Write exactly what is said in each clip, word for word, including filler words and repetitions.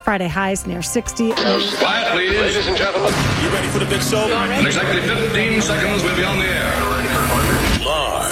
Friday highs near sixty. Quiet, please. Ladies and gentlemen. You ready for the big show? In exactly fifteen seconds, we'll be on the air. Lars.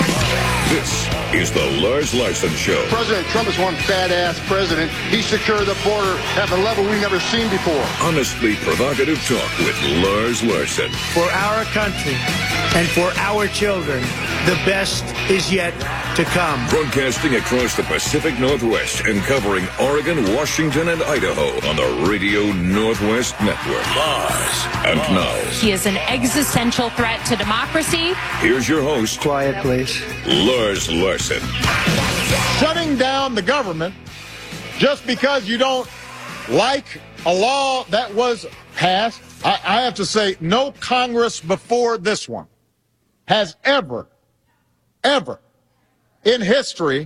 This is the Lars Larson Show. President Trump is one fat-ass president. He secured the border at a level we've never seen before. Honestly provocative talk with Lars Larson. For our country and for our children, the best is yet to come. Broadcasting across the Pacific Northwest and covering Oregon, Washington, and Idaho on the Radio Northwest Network. Lars. And now, he is an existential threat to democracy. Here's your host. Quiet, please. Lars Larson. Shutting down the government just because you don't like a law that was passed. I, I have to say, no Congress before this one has ever, ever in history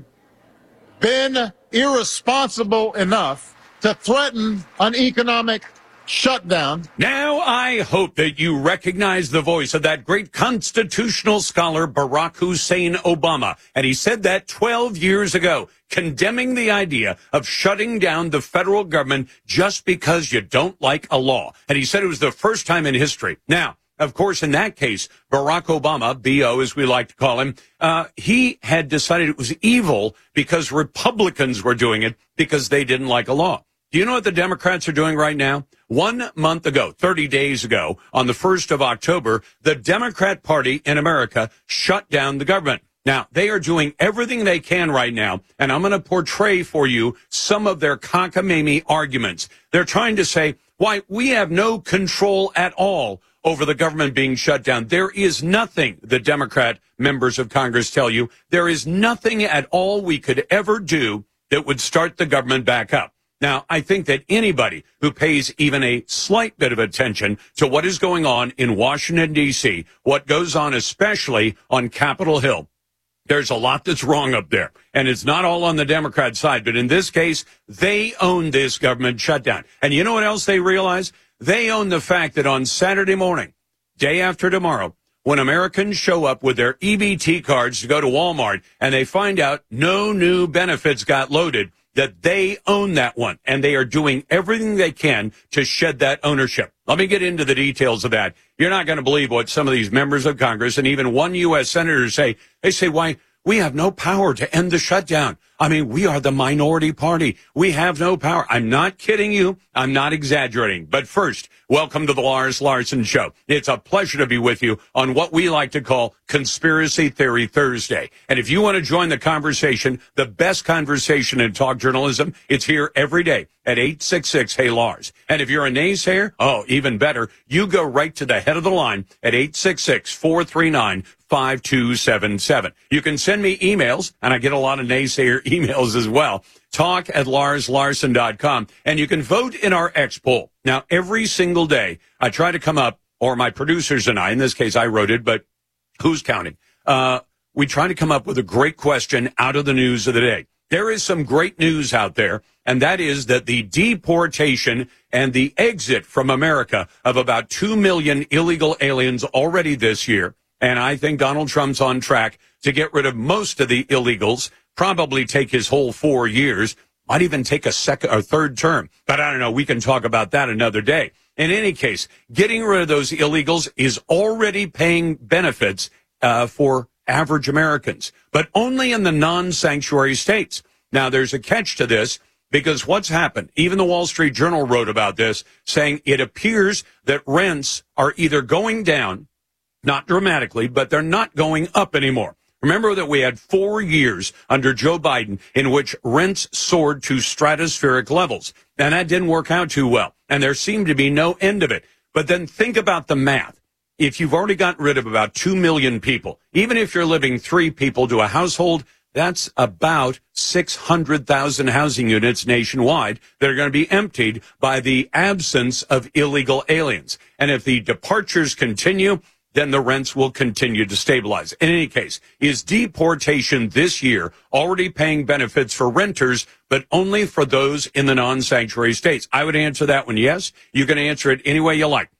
been irresponsible enough to threaten an economic shutdown. Now I hope that you recognize the voice of that great constitutional scholar, Barack Hussein Obama. And he said that twelve years ago, condemning the idea of shutting down the federal government just because you don't like a law. And he said it was the first time in history. Now, of course, in that case, Barack Obama, B O as we like to call him, uh, he had decided it was evil because Republicans were doing it because they didn't like a law. Do you know what the Democrats are doing right now? One month ago, thirty days ago, on the first of October, the Democrat Party in America shut down the government. Now, they are doing everything they can right now, and I'm going to portray for you some of their cockamamie arguments. They're trying to say, why, we have no control at all over the government being shut down. There is nothing, the Democrat members of Congress tell you, there is nothing at all we could ever do that would start the government back up. Now, I think that anybody who pays even a slight bit of attention to what is going on in Washington, D C, what goes on especially on Capitol Hill, there's a lot that's wrong up there. And it's not all on the Democrat side. But in this case, they own this government shutdown. And you know what else they realize? They own the fact that on Saturday morning, day after tomorrow, when Americans show up with their E B T cards to go to Walmart and they find out no new benefits got loaded, that they own that one, and they are doing everything they can to shed that ownership. Let me get into the details of that. You're not going to believe what some of these members of Congress and even one U S senator say. They say, why, we have no power to end the shutdown. I mean, we are the minority party. We have no power. I'm not kidding you. I'm not exaggerating. But first, welcome to the Lars Larson Show. It's a pleasure to be with you on what we like to call Conspiracy Theory Thursday. And if you want to join the conversation, the best conversation in talk journalism, it's here every day at eight six six, hey Lars. And if you're a naysayer, oh, even better, you go right to the head of the line at eight six six, four three nine, five two seven seven. You can send me emails, and I get a lot of naysayer emails as well, talk at lars larson dot com, and you can vote in our X poll. Now, every single day, I try to come up, or my producers and I, in this case I wrote it, but who's counting? Uh, we try to come up with a great question out of the news of the day. There is some great news out there, and that is that the deportation and the exit from America of about two million illegal aliens already this year. And I think Donald Trump's on track to get rid of most of the illegals, probably take his whole four years, might even take a second or third term. But I don't know. We can talk about that another day. In any case, getting rid of those illegals is already paying benefits uh, for average Americans, but only in the non-sanctuary states. Now, there's a catch to this, because what's happened, even the Wall Street Journal wrote about this, saying it appears that rents are either going down, not dramatically, but they're not going up anymore. Remember that we had four years under Joe Biden in which rents soared to stratospheric levels, and that didn't work out too well, and there seemed to be no end of it. But then think about the math. If you've already gotten rid of about two million people, even if you're living three people to a household, that's about six hundred thousand housing units nationwide that are going to be emptied by the absence of illegal aliens. And if the departures continue, then the rents will continue to stabilize. In any case, is deportation this year already paying benefits for renters, but only for those in the non-sanctuary states? I would answer that one yes. You can answer it any way you like.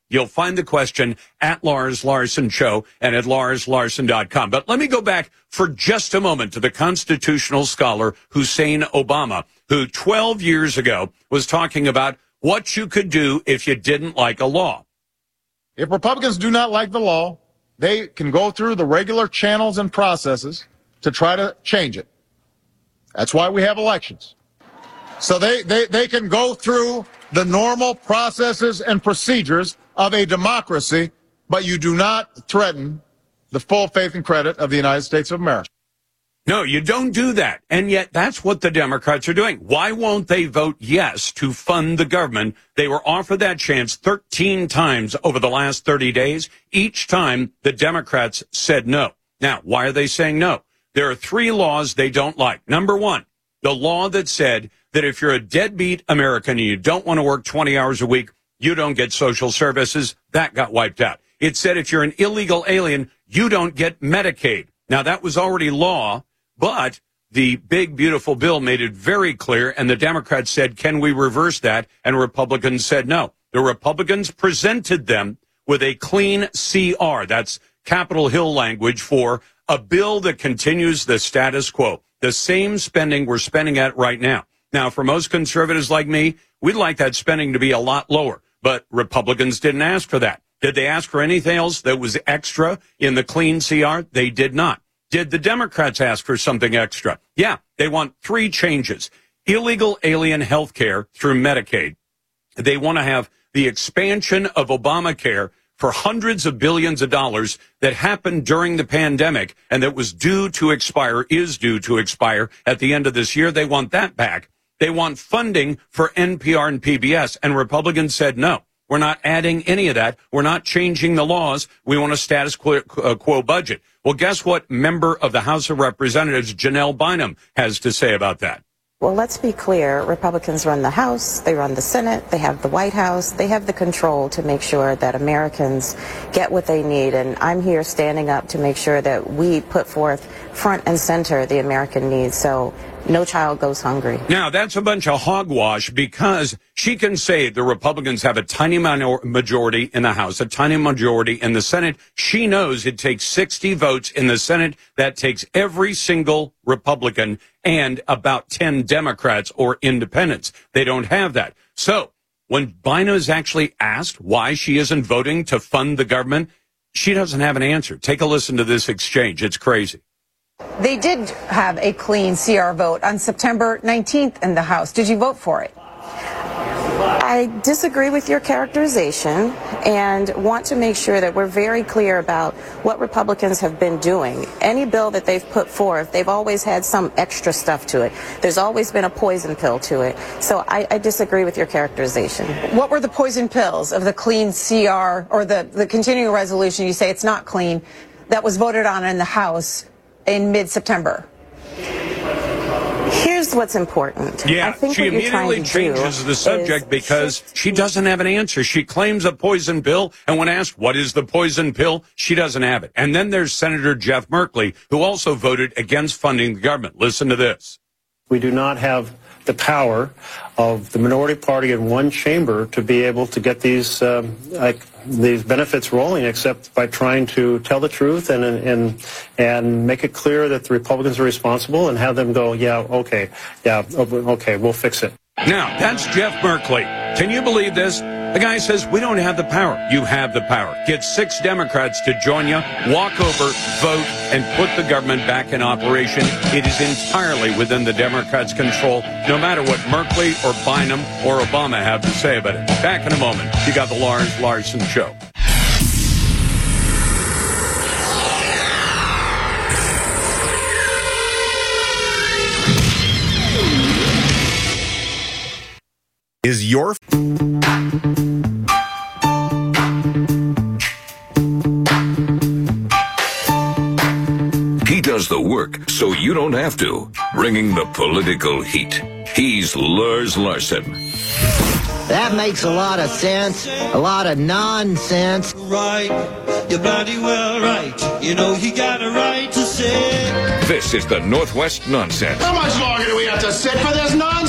You'll find the question at Lars Larson Show and at lars larson dot com. But let me go back for just a moment to the constitutional scholar Hussein Obama, who twelve years ago was talking about what you could do if you didn't like a law. If Republicans do not like the law, they can go through the regular channels and processes to try to change it. That's why we have elections. So they, they, they can go through the normal processes and procedures of a democracy, but you do not threaten the full faith and credit of the United States of America. No, you don't do that. And yet that's what the Democrats are doing. Why won't they vote yes to fund the government? They were offered that chance thirteen times over the last thirty days. Each time the Democrats said no. Now, why are they saying no? There are three laws they don't like. Number one, the law that said that if you're a deadbeat American and you don't want to work twenty hours a week, you don't get social services. That got wiped out. It said if you're an illegal alien, you don't get Medicaid. Now, that was already law, but the big, beautiful bill made it very clear, and the Democrats said, can we reverse that? And Republicans said no. The Republicans presented them with a clean C R. That's Capitol Hill language for a bill that continues the status quo, the same spending we're spending at right now. Now, for most conservatives like me, we'd like that spending to be a lot lower, but Republicans didn't ask for that. Did they ask for anything else that was extra in the clean C R? They did not. Did the Democrats ask for something extra? Yeah, they want three changes. Illegal alien health care through Medicaid. They want to have the expansion of Obamacare for hundreds of billions of dollars that happened during the pandemic and that was due to expire, is due to expire at the end of this year. They want that back. They want funding for N P R and P B S, and Republicans said no. We're not adding any of that. We're not changing the laws. We want a status quo, uh, quo budget. Well, guess what member of the House of Representatives, Janelle Bynum, has to say about that? Well, let's be clear. Republicans run the House, they run the Senate, they have the White House, they have the control to make sure that Americans get what they need. And I'm here standing up to make sure that we put forth front and center the American needs. So no child goes hungry. Now, that's a bunch of hogwash because she can say the Republicans have a tiny minor- majority in the House, a tiny majority in the Senate. She knows it takes sixty votes in the Senate. That takes every single Republican and about ten Democrats or independents. They don't have that. So when Bynum is actually asked why she isn't voting to fund the government, she doesn't have an answer. Take a listen to this exchange. It's crazy. They did have a clean C R vote on September nineteenth in the House. Did you vote for it? I disagree with your characterization and want to make sure that we're very clear about what Republicans have been doing. Any bill that they've put forth, they've always had some extra stuff to it. There's always been a poison pill to it. So I, I disagree with your characterization. What were the poison pills of the clean C R or the, the continuing resolution? You say it's not clean, that was voted on in the House in mid-September. Here's what's important. Yeah, I think she what you're trying immediately to changes do the subject because she doesn't have an answer. She claims a poison pill, and when asked what is the poison pill, she doesn't have it. And then there's Senator Jeff Merkley, who also voted against funding the government. Listen to this. We do not have the power of the minority party in one chamber to be able to get these um, like these benefits rolling, except by trying to tell the truth and and and make it clear that the Republicans are responsible and have them go, yeah, okay, yeah, okay, we'll fix it. Now, that's Jeff Merkley. Can you believe this? The guy says, we don't have the power. You have the power. Get six Democrats to join you, walk over, vote, and put the government back in operation. It is entirely within the Democrats' control, no matter what Merkley or Bynum or Obama have to say about it. Back in a moment. You got the Lars Larson Show. Is your... He does the work so you don't have to. Bringing the political heat. He's Lars Larson. That makes a lot of sense. A lot of nonsense. Right, you're bloody well right. You know you got a right to say. This is the Northwest Nonsense. How much longer do we have to sit for this nonsense?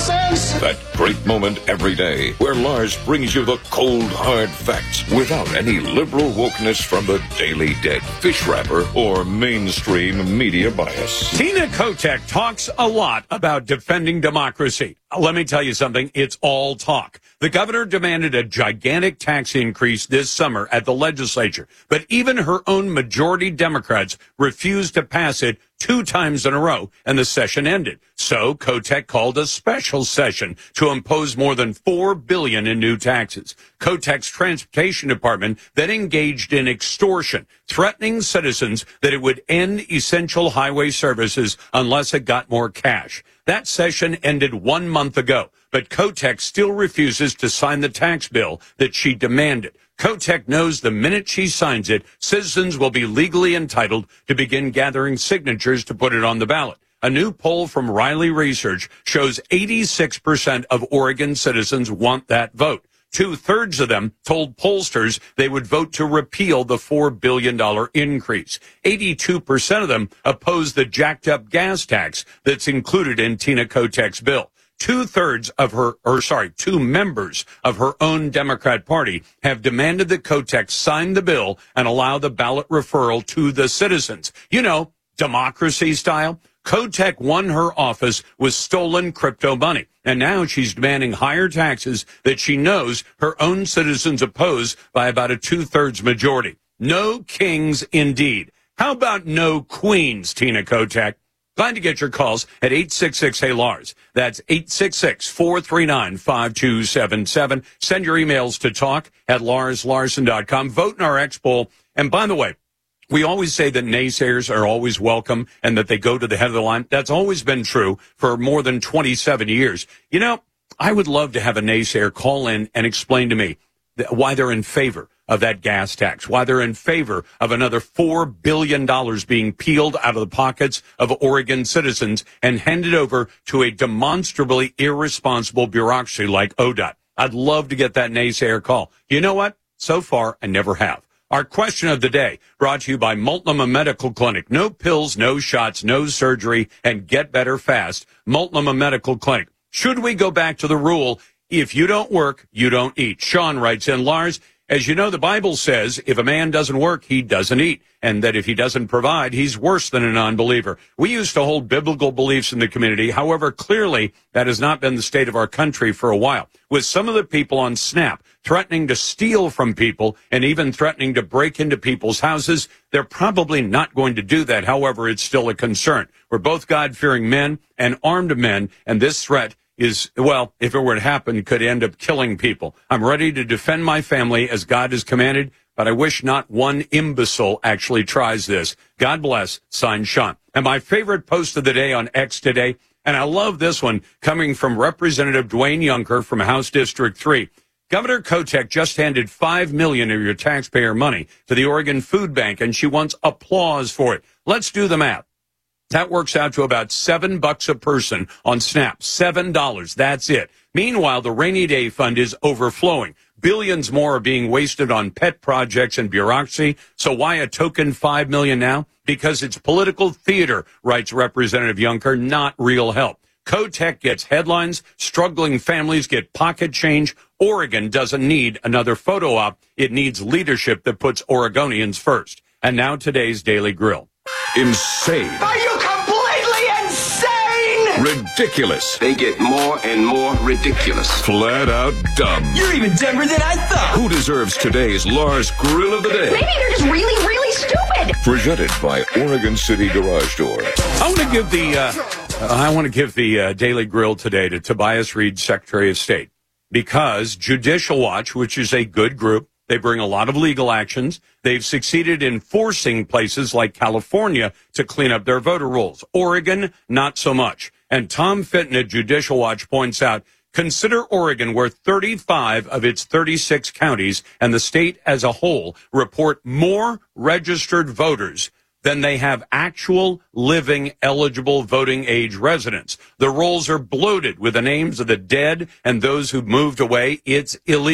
sense? That great moment every day where Lars brings you the cold, hard facts without any liberal wokeness from the Daily Dead, fish wrapper, or mainstream media bias. Tina Kotek talks a lot about defending democracy. Let me tell you something. It's all talk. The governor demanded a gigantic tax increase this summer at the legislature, but even her own majority Democrats refused to pass it two times in a row, and the session ended. So Kotek called a special session to impose more than four billion dollars in new taxes. Kotek's transportation department then engaged in extortion, threatening citizens that it would end essential highway services unless it got more cash. That session ended one month ago, but Kotek still refuses to sign the tax bill that she demanded. Kotek knows the minute she signs it, citizens will be legally entitled to begin gathering signatures to put it on the ballot. A new poll from Riley Research shows eighty-six percent of Oregon citizens want that vote. Two-thirds of them told pollsters they would vote to repeal the four billion dollars increase. eighty-two percent of them oppose the jacked-up gas tax that's included in Tina Kotek's bill. Two-thirds of her, or sorry, two members of her own Democrat Party have demanded that Kotek sign the bill and allow the ballot referral to the citizens. You know, democracy style. Kotek won her office with stolen crypto money, and now she's demanding higher taxes that she knows her own citizens oppose by about a two-thirds majority. No kings indeed. How about no queens, Tina Kotek? Glad to get your calls at eight six six, hey Lars. That's eight six six, four three nine, five two seven seven. Send your emails to talk at lars larson dot com. Vote in our X poll. And by the way, we always say that naysayers are always welcome and that they go to the head of the line. That's always been true for more than twenty-seven years. You know, I would love to have a naysayer call in and explain to me why they're in favor of that gas tax, why they're in favor of another four billion dollars being peeled out of the pockets of Oregon citizens and handed over to a demonstrably irresponsible bureaucracy like O D O T. I'd love to get that naysayer call. You know what? So far, I never have. Our question of the day brought to you by Multnomah Medical Clinic. No pills, no shots, no surgery, and get better fast. Multnomah Medical Clinic. Should we go back to the rule, if you don't work, you don't eat? Sean writes in, Lars, as you know, the Bible says if a man doesn't work, he doesn't eat, and that if he doesn't provide, he's worse than a non-believer. We used to hold biblical beliefs in the community. However, clearly that has not been the state of our country for a while. With some of the people on Snap threatening to steal from people and even threatening to break into people's houses, they're probably not going to do that. However, it's still a concern. We're both God-fearing men and armed men, and this threat is, well, if it were to happen, could end up killing people. I'm ready to defend my family as God has commanded, but I wish not one imbecile actually tries this. God bless, signed Sean. And my favorite post of the day on X today, and I love this one, coming from Representative Dwayne Yunker from House District three. Governor Kotek just handed five million dollars of your taxpayer money to the Oregon Food Bank, and she wants applause for it. Let's do the math. That works out to about seven bucks a person on Snap. Seven dollars. That's it. Meanwhile, the rainy day fund is overflowing. Billions more are being wasted on pet projects and bureaucracy. So why a token five million now? Because it's political theater, writes Representative Yunker, not real help. Kotek gets headlines. Struggling families get pocket change. Oregon doesn't need another photo op. It needs leadership that puts Oregonians first. And now today's Daily Grill. Insane. Are you completely insane? Ridiculous. They get more and more ridiculous. Flat out dumb. You're even dumber than I thought. Who deserves today's Lars Grill of the Day? Maybe they're just really, really stupid. Presented by Oregon City Garage Door. I want to give the uh, uh, I want to give the uh, Daily Grill today to Tobias Reed, Secretary of State, because Judicial Watch, which is a good group, they bring a lot of legal actions. They've succeeded in forcing places like California to clean up their voter rolls. Oregon, not so much. And Tom Fitton at Judicial Watch points out, consider Oregon, where thirty-five of its thirty-six counties and the state as a whole report more registered voters than they have actual living eligible voting age residents. The rolls are bloated with the names of the dead and those who moved away. It's illegal.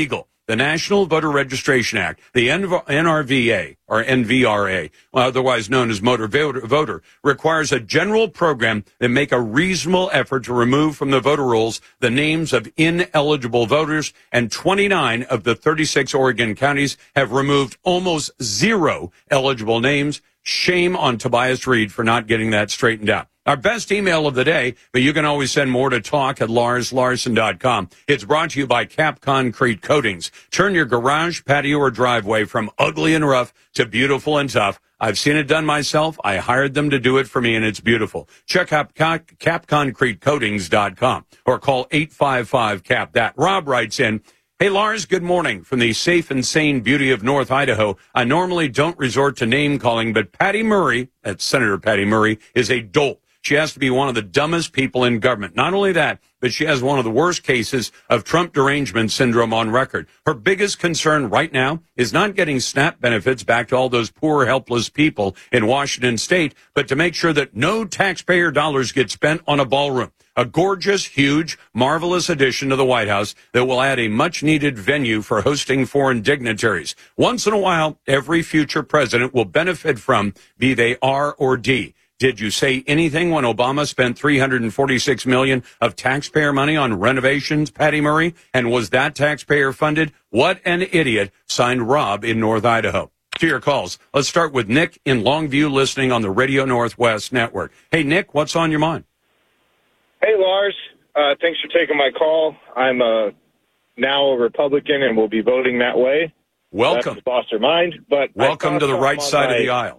The National Voter Registration Act, the N R V A, or N V R A, otherwise known as Motor Voter, requires a general program that make a reasonable effort to remove from the voter rolls the names of ineligible voters, and twenty-nine of the thirty-six Oregon counties have removed almost zero eligible names. Shame on Tobias Reed for not getting that straightened out. Our best email of the day, but you can always send more to talk at lars larson dot com. It's brought to you by Cap Concrete Coatings. Turn your garage, patio, or driveway from ugly and rough to beautiful and tough. I've seen it done myself. I hired them to do it for me, and it's beautiful. Check out cap concrete coatings dot com or call eight five five, C A P. That. Rob writes in, hey, Lars, good morning. From the safe and sane beauty of North Idaho, I normally don't resort to name-calling, but Patty Murray, that's Senator Patty Murray, is a dolt. She has to be one of the dumbest people in government. Not only that, but she has one of the worst cases of Trump derangement syndrome on record. Her biggest concern right now is not getting SNAP benefits back to all those poor, helpless people in Washington state, but to make sure that no taxpayer dollars get spent on a ballroom. A gorgeous, huge, marvelous addition to the White House that will add a much-needed venue for hosting foreign dignitaries. Once in a while, every future president will benefit from, be they R or D. Did you say anything when Obama spent three hundred forty-six million dollars of taxpayer money on renovations, Patty Murray? And was that taxpayer funded? What an idiot. Signed, Rob in North Idaho. To your calls. Let's start with Nick in Longview, listening on the Radio Northwest Network. Hey, Nick, what's on your mind? Hey, Lars. Uh, thanks for taking my call. I'm uh, now a Republican and will be voting that way. Welcome. That's lost their mind, but welcome to the right side my... of the aisle.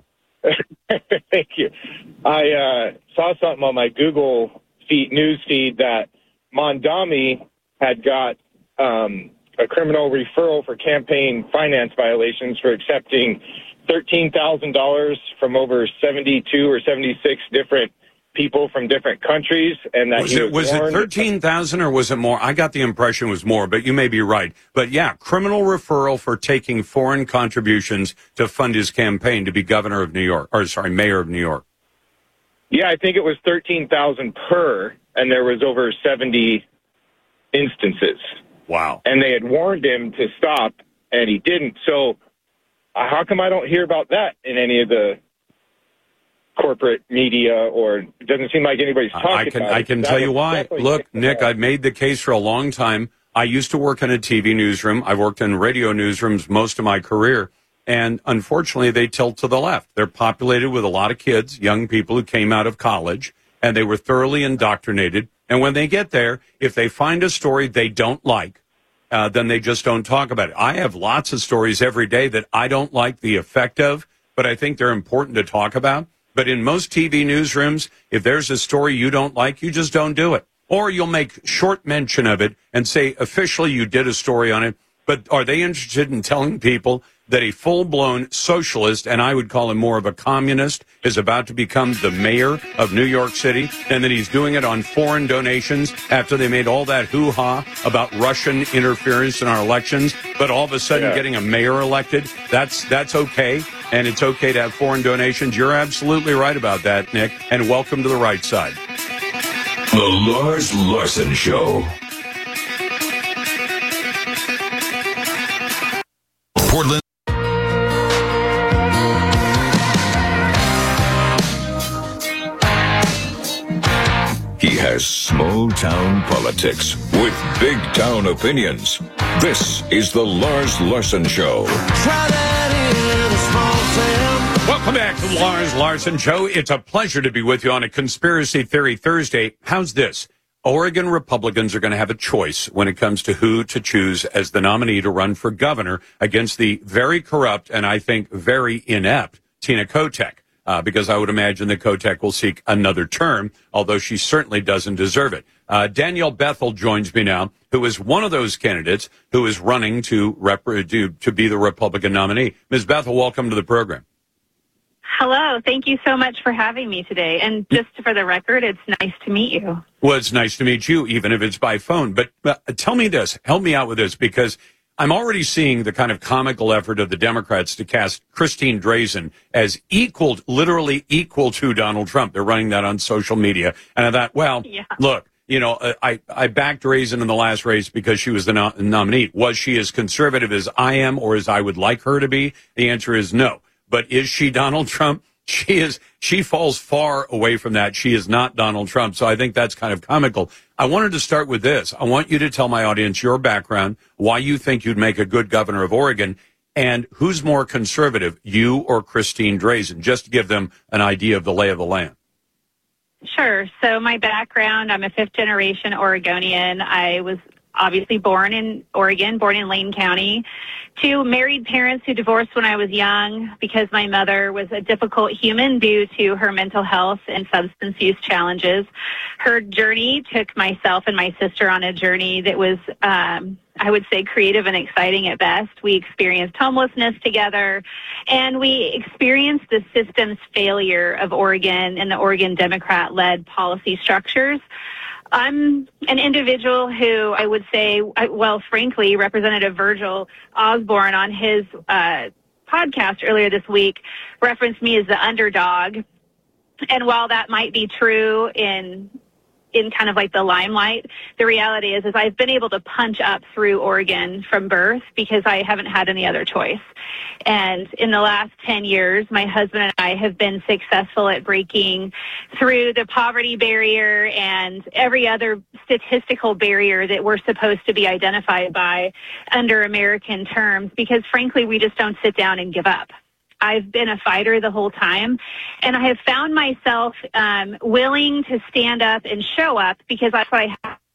Thank you. I uh, saw something on my Google feed, news feed that Mondami had got um, a criminal referral for campaign finance violations for accepting thirteen thousand dollars from over seventy-two or seventy-six different people from different countries, and that was he it was, was it thirteen thousand or was it more? I got the impression it was more, but you may be right. But yeah, criminal referral for taking foreign contributions to fund his campaign to be governor of New York, or sorry, mayor of New York. Yeah, I think it was thirteen thousand per, and there was over seventy instances. Wow! And they had warned him to stop, and he didn't. So, uh, how come I don't hear about that in any of the corporate media, or it doesn't seem like anybody's talking I can, about it? I can tell you why. Look, Nick, I've made the case for a long time. I used to work in a T V newsroom. I've worked in radio newsrooms most of my career. And unfortunately, they tilt to the left. They're populated with a lot of kids, young people who came out of college, and they were thoroughly indoctrinated. And when they get there, if they find a story they don't like, uh, then they just don't talk about it. I have lots of stories every day that I don't like the effect of, but I think they're important to talk about. But in most T V newsrooms, if there's a story you don't like, you just don't do it. Or you'll make short mention of it and say, officially, you did a story on it. But are they interested in telling people that a full-blown socialist, and I would call him more of a communist, is about to become the mayor of New York City, and that he's doing it on foreign donations after they made all that hoo-ha about Russian interference in our elections, but all of a sudden Yeah. getting a mayor elected? That's that's okay, and it's okay to have foreign donations. You're absolutely right about that, Nick, and welcome to the right side. The Lars Larson Show. Portland. He has small town politics with big town opinions. This is the Lars Larson Show. Welcome back to the Lars Larson Show. It's a pleasure to be with you on a Conspiracy Theory Thursday. How's this? Oregon Republicans are going to have a choice when it comes to who to choose as the nominee to run for governor against the very corrupt and I think very inept Tina Kotek. Uh, because I would imagine that Kotek will seek another term, although she certainly doesn't deserve it. Uh, Danielle Bethel joins me now, who is one of those candidates who is running to, rep- to, to be the Republican nominee. Miz Bethel, welcome to the program. Hello. Thank you so much for having me today. And just for the record, it's nice to meet you. Well, it's nice to meet you, even if it's by phone. But uh, tell me this. Help me out with this, because I'm already seeing the kind of comical effort of the Democrats to cast Christine Drazan as equal, literally equal to Donald Trump. They're running that on social media. And I thought, well, yeah. Look, you know, I, I backed Raisin in the last race because she was the no- nominee. Was she as conservative as I am or as I would like her to be? The answer is no. But is she Donald Trump? She is. She falls far away from that. She is not Donald Trump. So I think that's kind of comical. I wanted to start with this. I want you to tell my audience your background, why you think you'd make a good governor of Oregon, and who's more conservative, you or Christine Drazan, just to give them an idea of the lay of the land. Sure. So my background, I'm a fifth-generation Oregonian. I was obviously born in Oregon, born in Lane County, to married parents who divorced when I was young because my mother was a difficult human due to her mental health and substance use challenges. Her journey took myself and my sister on a journey that was, um, I would say, creative and exciting at best. We experienced homelessness together, and we experienced the system's failure of Oregon and the Oregon Democrat-led policy structures. I'm an individual who I would say, well, frankly, Representative Virgil Osborne on his uh, podcast earlier this week referenced me as the underdog. And while that might be true in in kind of like the limelight, the reality is, is I've been able to punch up through Oregon from birth because I haven't had any other choice. And in the last ten years, my husband and I have been successful at breaking through the poverty barrier and every other statistical barrier that we're supposed to be identified by under American terms, because frankly, we just don't sit down and give up. I've been a fighter the whole time, and I have found myself um, willing to stand up and show up because that's what I have.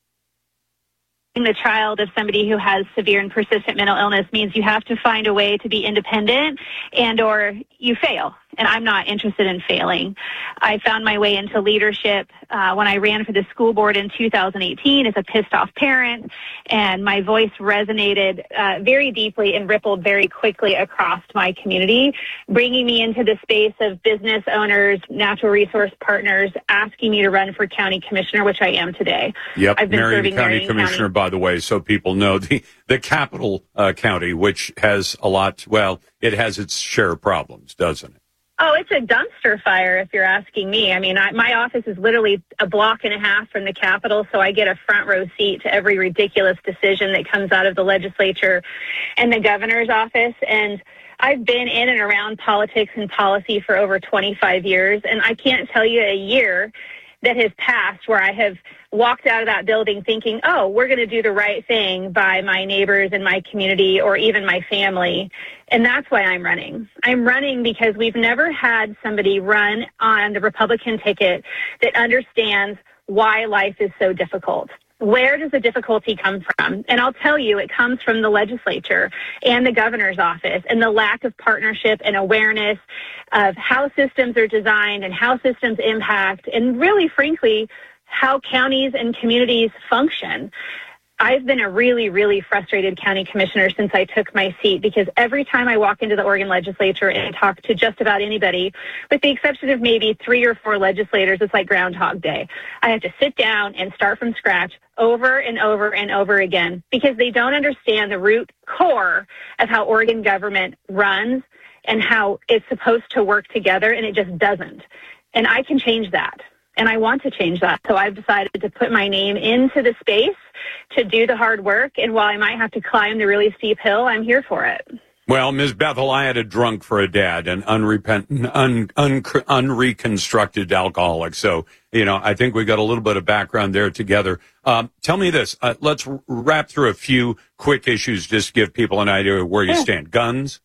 Being the child of somebody who has severe and persistent mental illness means you have to find a way to be independent and or you fail. And I'm not interested in failing. I found my way into leadership uh, when I ran for the school board in two thousand eighteen as a pissed off parent, and my voice resonated uh, very deeply and rippled very quickly across my community, bringing me into the space of business owners, natural resource partners, asking me to run for county commissioner, which I am today. Yep, I've been Marion serving County Marion Commissioner, County. by the way, so people know, the, the capital uh, county, which has a lot, well, it has its share of problems, doesn't it? Oh, it's a dumpster fire, if you're asking me. I mean, I, my office is literally a block and a half from the Capitol, so I get a front row seat to every ridiculous decision that comes out of the legislature and the governor's office. And I've been in and around politics and policy for over twenty-five years, and I can't tell you a year that has passed where I have walked out of that building thinking, oh, we're going to do the right thing by my neighbors and my community or even my family. And that's why I'm running. I'm running because we've never had somebody run on the Republican ticket that understands why life is so difficult. Where does the difficulty come from? And I'll tell you, it comes from the legislature and the governor's office and the lack of partnership and awareness of how systems are designed and how systems impact and really, frankly, how counties and communities function. I've been a really, really frustrated county commissioner since I took my seat because every time I walk into the Oregon legislature and talk to just about anybody, with the exception of maybe three or four legislators, it's like Groundhog Day. I have to sit down and start from scratch over and over and over again because they don't understand the root core of how Oregon government runs and how it's supposed to work together, and it just doesn't. And I can change that. And I want to change that. So I've decided to put my name into the space to do the hard work. And while I might have to climb the really steep hill, I'm here for it. Well, Miz Bethel, I had a drunk for a dad, an unrepentant, un, un, unreconstructed alcoholic. So, you know, I think we got a little bit of background there together. Um, tell me this. Uh, let's wrap through a few quick issues just to give people an idea of where you yeah. stand. Guns?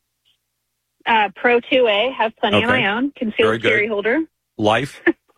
Uh, Pro two A, have plenty okay. of my own. Concealed carry holder. Life?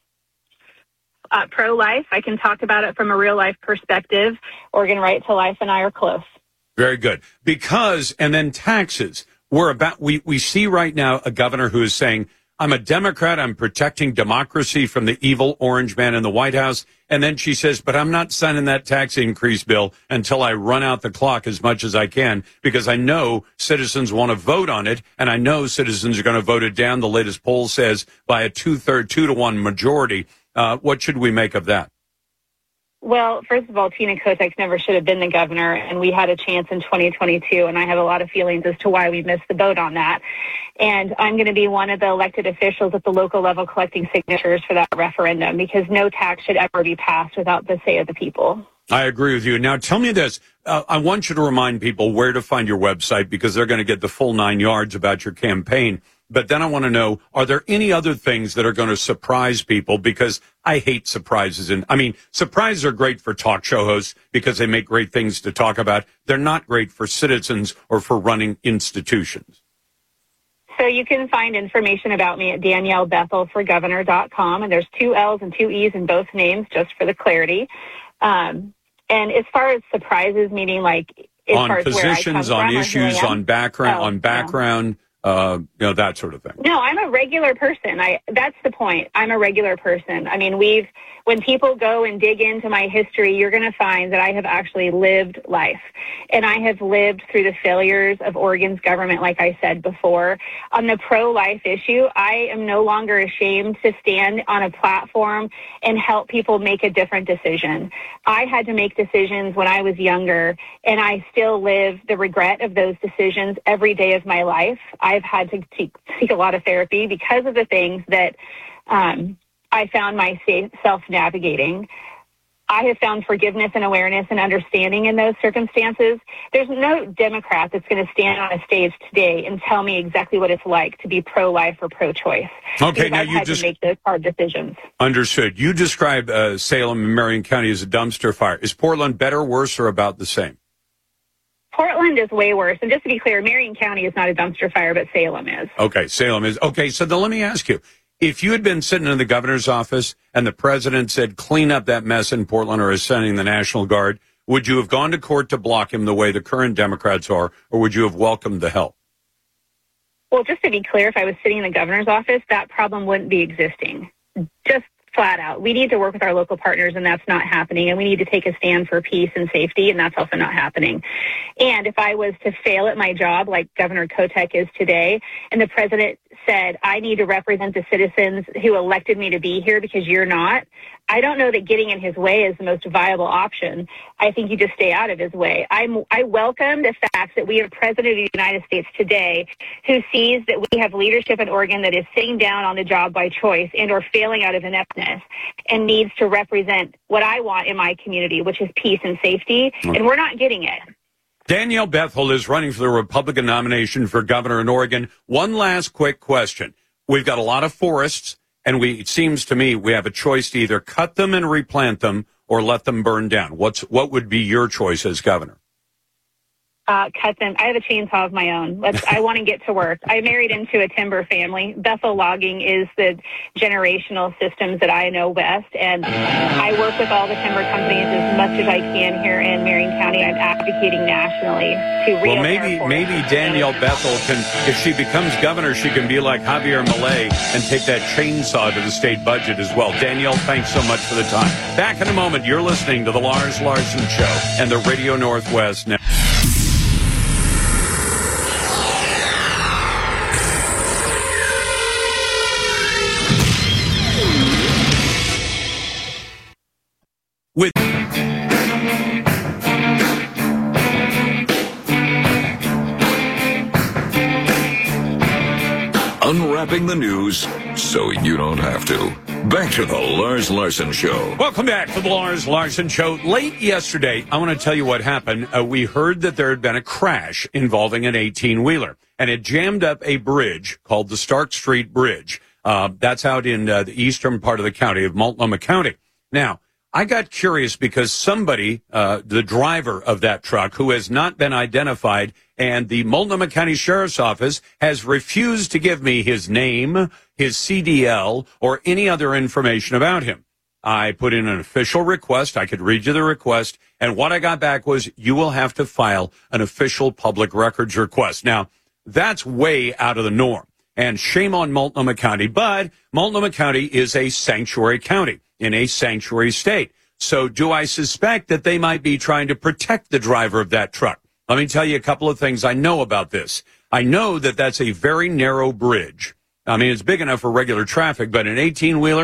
Uh, pro-life, I can talk about it from a real-life perspective. Oregon Right to Life and I are close. Very good. Because, and then taxes. We're about, we, we see right now a governor who is saying, I'm a Democrat, I'm protecting democracy from the evil orange man in the White House. And then she says, but I'm not signing that tax increase bill until I run out the clock as much as I can, because I know citizens want to vote on it, and I know citizens are going to vote it down. The latest poll says by a two-third, two-to-one majority. Uh, what should we make of that? Well, first of all, Tina Kotek never should have been the governor, and we had a chance in twenty twenty-two, and I have a lot of feelings as to why we missed the boat on that. And I'm going to be one of the elected officials at the local level collecting signatures for that referendum, because no tax should ever be passed without the say of the people. I agree with you. Now, tell me this. Uh, I want you to remind people where to find your website, because they're going to get the full nine yards about your campaign. But then I want to know, are there any other things that are going to surprise people? Because I hate surprises. And I mean, surprises are great for talk show hosts because they make great things to talk about. They're not great for citizens or for running institutions. So you can find information about me at Danielle Bethel for governor dot com. And there's two L's and two E's in both names, just for the clarity. Um, and as far as surprises, meaning like as on far as positions, where I come on from, issues, on background, oh, on background. Uh, you know, that sort of thing. No, I'm a regular person. I that's the point. I'm a regular person. I mean, we've when people go and dig into my history, you're going to find that I have actually lived life. And I have lived through the failures of Oregon's government, like I said before. On the pro-life issue, I am no longer ashamed to stand on a platform and help people make a different decision. I had to make decisions when I was younger, and I still live the regret of those decisions every day of my life. I've had to seek, seek a lot of therapy because of the things that um, I found myself navigating. I have found forgiveness and awareness and understanding in those circumstances. There's no Democrat that's going to stand on a stage today and tell me exactly what it's like to be pro-life or pro-choice. Okay, now I've you had just to make those hard decisions. Understood. You describe uh, Salem and Marion County as a dumpster fire. Is Portland better, worse, or about the same? Portland is way worse. And just to be clear, Marion County is not a dumpster fire, but Salem is. Okay, Salem is. Okay, so then let me ask you. If you had been sitting in the governor's office and the president said, clean up that mess in Portland or is sending the National Guard, would you have gone to court to block him the way the current Democrats are, or would you have welcomed the help? Well, just to be clear, if I was sitting in the governor's office, that problem wouldn't be existing. Just flat out. We need to work with our local partners, and that's not happening. And we need to take a stand for peace and safety, and that's also not happening. And if I was to fail at my job, like Governor Kotek is today, and the president said, I need to represent the citizens who elected me to be here because you're not, I don't know that getting in his way is the most viable option. I think you just stay out of his way. I'm, I welcome the fact that we have a president of the United States today who sees that we have leadership in Oregon that is sitting down on the job by choice and or failing out of ineptness and needs to represent what I want in my community, which is peace and safety, and we're not getting it. Danielle Bethel is running for the Republican nomination for governor in Oregon. One last quick question. We've got a lot of forests, and we, it seems to me we have a choice to either cut them and replant them or let them burn down. What's what would be your choice as governor? Uh, cut them. I have a chainsaw of my own. Let's, I want to get to work. I married into a timber family. Bethel Logging is the generational systems that I know best, and I work with all the timber companies as much as I can here in Marion County. I'm advocating nationally to Well, maybe maybe Danielle Bethel can, if she becomes governor, she can be like Javier Milei and take that chainsaw to the state budget as well. Danielle, thanks so much for the time. Back in a moment. You're listening to the Lars Larson Show and the Radio Northwest Network. With unwrapping the news so you don't have to. Back to the Lars Larson Show. Welcome back to the Lars Larson Show. Late yesterday, I want to tell you what happened. Uh, we heard that there had been a crash involving an eighteen-wheeler, and it jammed up a bridge called the Stark Street Bridge. Uh, that's out in uh, the eastern part of the county of Multnomah County. Now, I got curious because somebody, uh, the driver of that truck, who has not been identified, and the Multnomah County Sheriff's Office has refused to give me his name, his C D L, or any other information about him. I put in an official request. I could read you the request. And what I got back was, you will have to file an official public records request. Now, that's way out of the norm. And shame on Multnomah County. But Multnomah County is a sanctuary county in a sanctuary state. So do I suspect that they might be trying to protect the driver of that truck? Let me tell you a couple of things I know about this. I know that that's a very narrow bridge. I mean, it's big enough for regular traffic, but an eighteen-wheeler,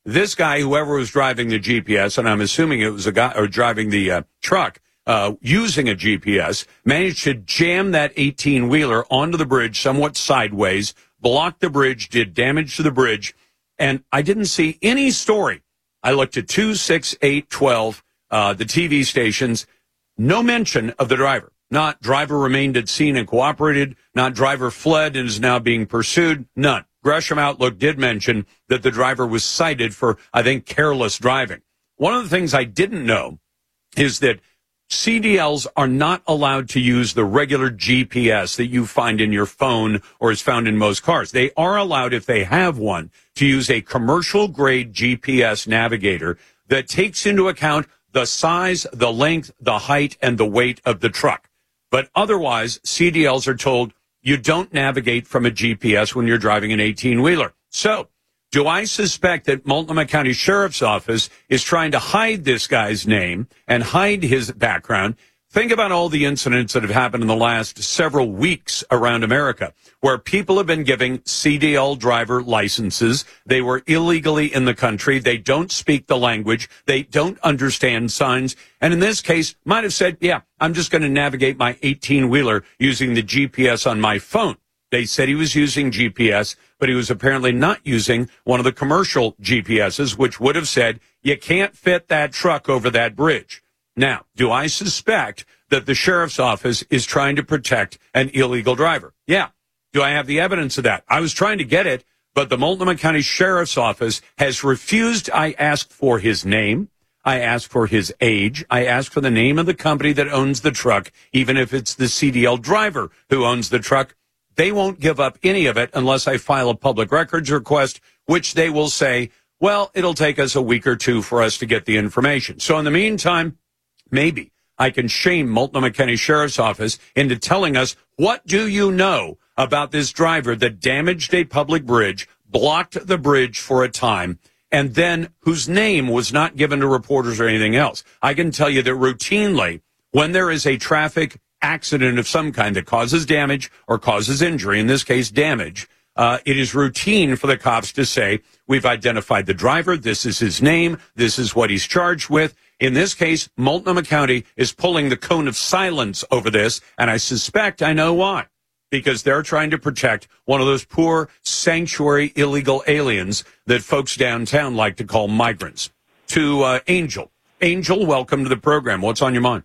this guy, whoever was driving the G P S, and I'm assuming it was a guy or driving the uh, truck, uh, using a G P S, managed to jam that eighteen-wheeler onto the bridge somewhat sideways, blocked the bridge, did damage to the bridge, and I didn't see any story. I looked at two, six, eight, twelve, uh, the T V stations, no mention of the driver. Not driver remained at scene and cooperated, not driver fled and is now being pursued, none. Gresham Outlook did mention that the driver was cited for, I think, careless driving. One of the things I didn't know is that C D Ls are not allowed to use the regular G P S that you find in your phone or is found in most cars. They are allowed, if they have one, to use a commercial-grade G P S navigator that takes into account the size, the length, the height, and the weight of the truck. But otherwise, C D Ls are told you don't navigate from a G P S when you're driving an eighteen-wheeler. So, do I suspect that Multnomah County Sheriff's Office is trying to hide this guy's name and hide his background? Think about all the incidents that have happened in the last several weeks around America, where people have been giving C D L driver licenses. They were illegally in the country. They don't speak the language. They don't understand signs. And in this case, might have said, yeah, I'm just going to navigate my eighteen-wheeler using the G P S on my phone. They said he was using G P S, but he was apparently not using one of the commercial G P S's, which would have said, you can't fit that truck over that bridge. Now, do I suspect that the sheriff's office is trying to protect an illegal driver? Yeah. Do I have the evidence of that? I was trying to get it, but the Multnomah County Sheriff's Office has refused. I asked for his name. I asked for his age. I asked for the name of the company that owns the truck, even if it's the C D L driver who owns the truck. They won't give up any of it unless I file a public records request, which they will say, well, it'll take us a week or two for us to get the information. So in the meantime, maybe I can shame Multnomah County Sheriff's Office into telling us, what do you know about this driver that damaged a public bridge, blocked the bridge for a time, and then whose name was not given to reporters or anything else? I can tell you that routinely, when there is a traffic accident of some kind that causes damage or causes injury, in this case damage, uh, it is routine for the cops to say, we've identified the driver, this is his name, this is what he's charged with. In this case, Multnomah County is pulling the cone of silence over this, and I suspect I know why. Because they're trying to protect one of those poor sanctuary illegal aliens that folks downtown like to call migrants. To uh, Angel. Angel, welcome to the program. What's on your mind?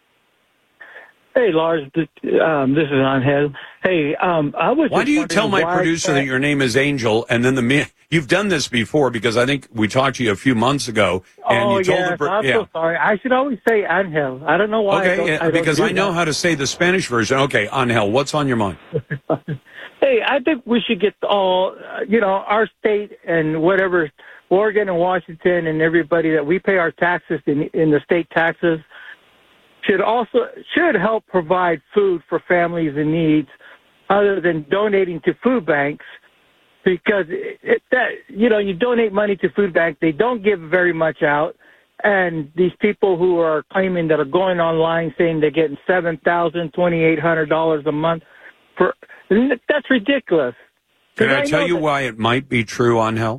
Hey, Lars, this, um, this is Angel. Hey, um, I was. Why do you tell my producer that your name is Angel, and then the me- you've done this before because I think we talked to you a few months ago, and oh, you told yes, the per- I'm yeah. so sorry. I should always say Angel. I don't know why. Okay, I don't, yeah, I don't because do I know that. how to say the Spanish version. Okay, Angel, what's on your mind? Hey, I think we should get all, uh, you know, our state and whatever, Oregon and Washington and everybody that we pay our taxes in, in the state taxes should also should help provide food for families in need, other than donating to food banks, because it, it, that you know you donate money to food banks, they don't give very much out, and these people who are claiming that are going online saying they're getting seven thousand, twenty eight hundred dollars a month for that's ridiculous. Can I, I tell you that, why it might be true, Angel?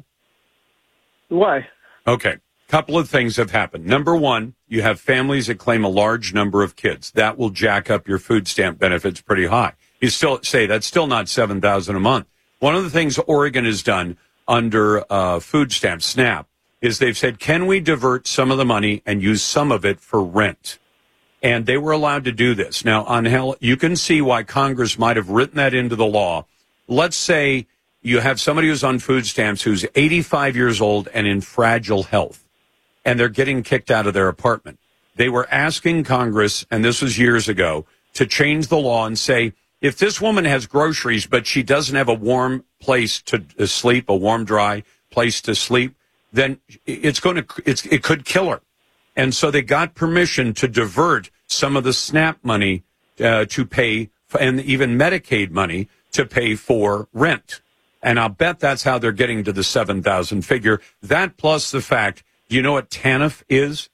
Why? Okay. Couple of things have happened. Number one, you have families that claim a large number of kids. That will jack up your food stamp benefits pretty high. You still say that's still not seven thousand dollars a month. One of the things Oregon has done under uh, food stamp, SNAP, is they've said, can we divert some of the money and use some of it for rent? And they were allowed to do this. Now, Angel, you can see why Congress might have written that into the law. Let's say you have somebody who's on food stamps who's eighty-five years old and in fragile health, and they're getting kicked out of their apartment. They were asking Congress, and this was years ago, to change the law and say, if this woman has groceries, but she doesn't have a warm place to sleep, a warm, dry place to sleep, then it's going to, it's, it could kill her. And so they got permission to divert some of the SNAP money uh, to pay, and even Medicaid money to pay for rent. And I'll bet that's how they're getting to the seven thousand figure. That plus the fact, do you know what TANF is?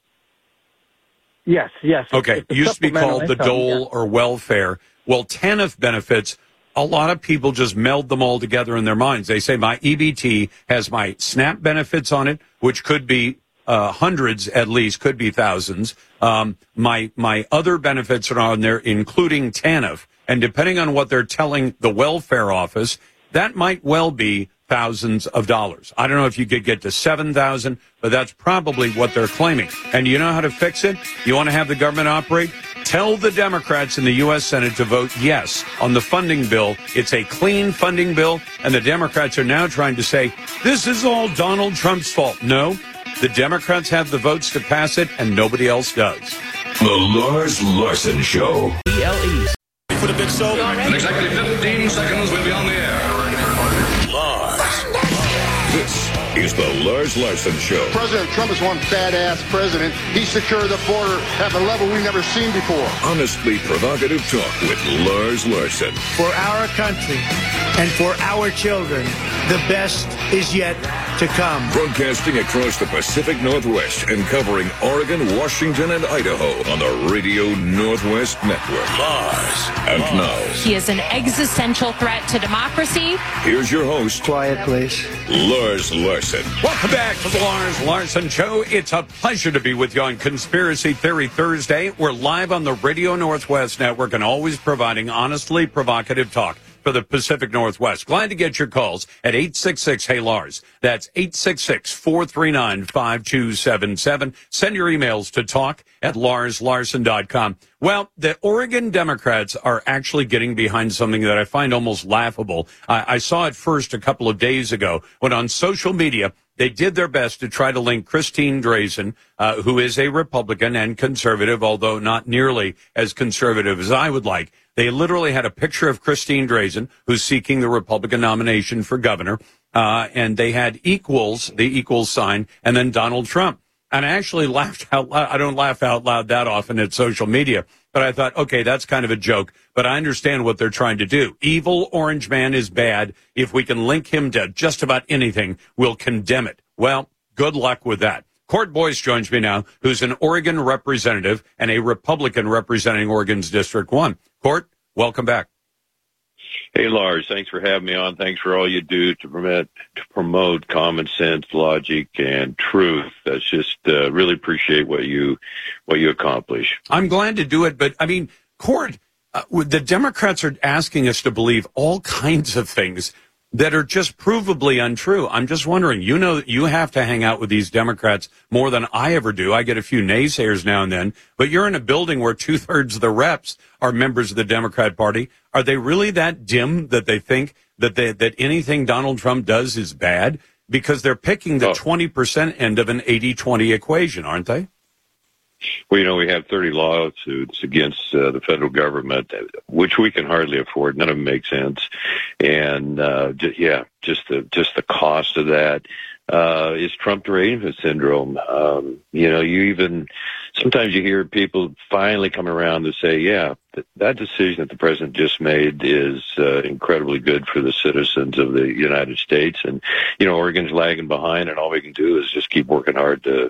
Yes, yes. Okay, it used to be called the income, dole yeah. or welfare. Well, TANF benefits a lot of people just meld them all together in their minds. They say my E B T has my SNAP benefits on it, which could be uh, hundreds at least, could be thousands. Um, my my other benefits are on there, including TANF. And depending on what they're telling the welfare office, that might well be thousands of dollars. I don't know if you could get to seven thousand, but that's probably what they're claiming. And you know how to fix it? You want to have the government operate? Tell the Democrats in the U S Senate to vote yes on the funding bill. It's a clean funding bill, and the Democrats are now trying to say, this is all Donald Trump's fault. No, the Democrats have the votes to pass it, and nobody else does. The Lars Larson Show. B L E. For the big show. In exactly fifteen seconds, we'll be on the air. Lars. This is the Lars Larson Show. President Trump is one badass president. He secured the border at a level we've never seen before. Honestly provocative talk with Lars Larson. For our country and for our children, the best is yet to come. Broadcasting across the Pacific Northwest and covering Oregon, Washington, and Idaho on the Radio Northwest Network. Lars. And now, He is an existential threat to democracy. here's your host, Quiet, please. Lars Larson. Welcome back to the Lars Larson Show. It's a pleasure to be with you on Conspiracy Theory Thursday. We're live on the Radio Northwest Network and always providing honestly provocative talk for the Pacific Northwest. Glad to get your calls at eight six six, hey Lars. That's eight six six, four three nine, five two seven seven. Send your emails to talk at lars larson dot com. Well, the Oregon Democrats are actually getting behind something that I find almost laughable. I, I saw it first a couple of days ago when on social media they did their best to try to link Christine Drazan, uh, who is a Republican and conservative, although not nearly as conservative as I would like. They literally had a picture of Christine Drazan, who's seeking the Republican nomination for governor, uh, and they had equals, the equals sign, and then Donald Trump. And I actually laughed out loud. I don't laugh out loud that often at social media, but I thought, okay, that's kind of a joke, but I understand what they're trying to do. Evil Orange Man is bad. If we can link him to just about anything, we'll condemn it. Well, good luck with that. Court Boyce joins me now, who's an Oregon representative and a Republican representing Oregon's District one. Court, welcome back. Hey, Lars, thanks for having me on. Thanks for all you do to promote, to promote common sense, logic, and truth. That's just uh, really appreciate what you what you accomplish. I'm glad to do it, but, I mean, Court, uh, the Democrats are asking us to believe all kinds of things that are just provably untrue. I'm just wondering, you know, you have to hang out with these Democrats more than I ever do. I get a few naysayers now and then, but you're in a building where two thirds of the reps are members of the Democrat Party. Are they really that dim that they think that they, that anything Donald Trump does is bad? Because they're picking the oh. twenty percent end of an eighty twenty equation, aren't they? Well, you know, we have thirty lawsuits against uh, the federal government, which we can hardly afford. None of them make sense. And, uh, j- yeah, just the just the cost of that uh, is Trump derangement syndrome. Um, you know, you even sometimes you hear people finally come around to say, yeah, th- that decision that the president just made is uh, incredibly good for the citizens of the United States. And, you know, Oregon's lagging behind, and all we can do is just keep working hard to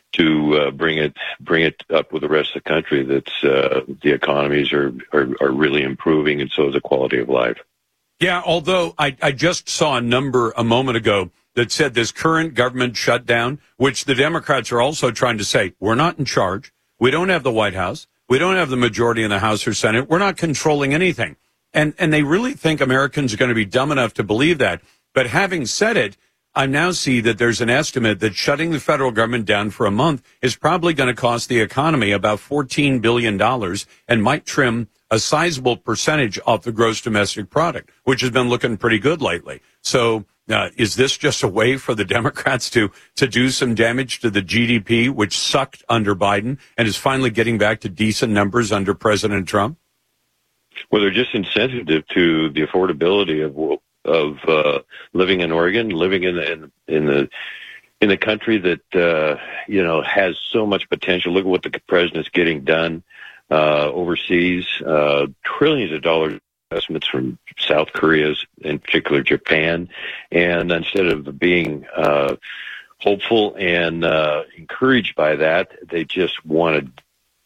to uh, bring it bring it up with the rest of the country. That's uh, the economies are, are are really improving, and so is the quality of life. Yeah, although I, I just saw a number a moment ago that said this current government shutdown, which the Democrats are also trying to say, we're not in charge. We don't have the White House. We don't have the majority in the House or Senate. We're not controlling anything. And and they really think Americans are going to be dumb enough to believe that. But having said it, I now see that there's an estimate that shutting the federal government down for a month is probably going to cost the economy about fourteen billion dollars and might trim a sizable percentage off the gross domestic product, which has been looking pretty good lately. So uh, is this just a way for the Democrats to, to do some damage to the G D P, which sucked under Biden and is finally getting back to decent numbers under President Trump? Well, they're just insensitive to the affordability of of uh, living in Oregon, living in the in, in the in the country that uh, you know has so much potential. Look at what the president's getting done uh, overseas. Uh, trillions of dollars investments from South Korea, in particular Japan, and instead of being uh, hopeful and uh, encouraged by that, they just want to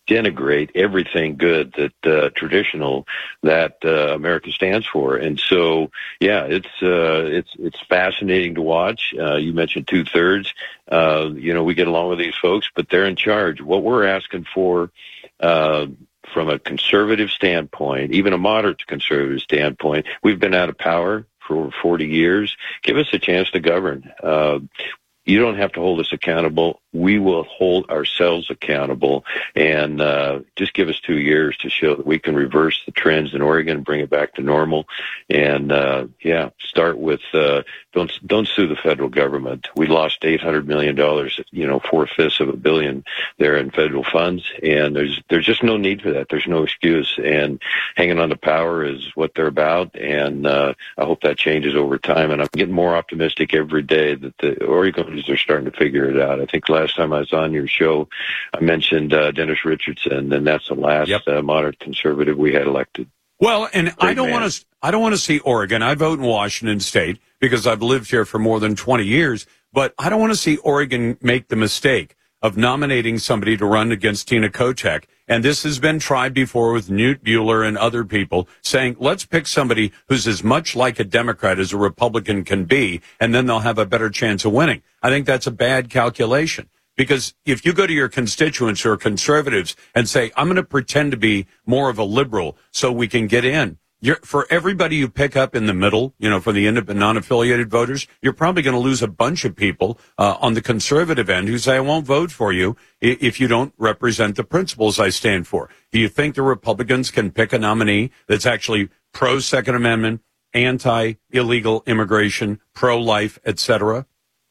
denigrate everything good that uh, traditional that uh, America stands for. And so, yeah, it's uh, it's it's fascinating to watch. Uh, you mentioned two thirds. Uh, you know, we get along with these folks, but they're in charge. What we're asking for, uh, from a conservative standpoint, even a moderate to conservative standpoint, we've been out of power for over forty years. Give us a chance to govern. Uh, You don't have to hold us accountable. We will hold ourselves accountable, and uh, just give us two years to show that we can reverse the trends in Oregon and bring it back to normal. And uh, yeah, start with uh, don't don't sue the federal government. We lost eight hundred million dollars, you know, four fifths of a billion there in federal funds, and there's there's just no need for that. There's no excuse, and hanging on to power is what they're about. And uh, I hope that changes over time. And I'm getting more optimistic every day that the Oregon are starting to figure it out. I think last time I was on your show, I mentioned uh, Dennis Richardson, and that's the last yep. uh, moderate conservative we had elected. Well, and Great I don't want to. I don't want to see Oregon. I vote in Washington State because I've lived here for more than twenty years. But I don't want to see Oregon make the mistake of nominating somebody to run against Tina Kotek. And this has been tried before with Newt Buehler and other people saying, let's pick somebody who's as much like a Democrat as a Republican can be, and then they'll have a better chance of winning. I think that's a bad calculation, because if you go to your constituents who are conservatives and say, I'm going to pretend to be more of a liberal so we can get in, You're, for everybody you pick up in the middle, you know, for the independent, non-affiliated voters, you're probably going to lose a bunch of people uh, on the conservative end who say, I won't vote for you if you don't represent the principles I stand for. Do you think the Republicans can pick a nominee that's actually pro-Second Amendment, anti-illegal immigration, pro-life, et cetera?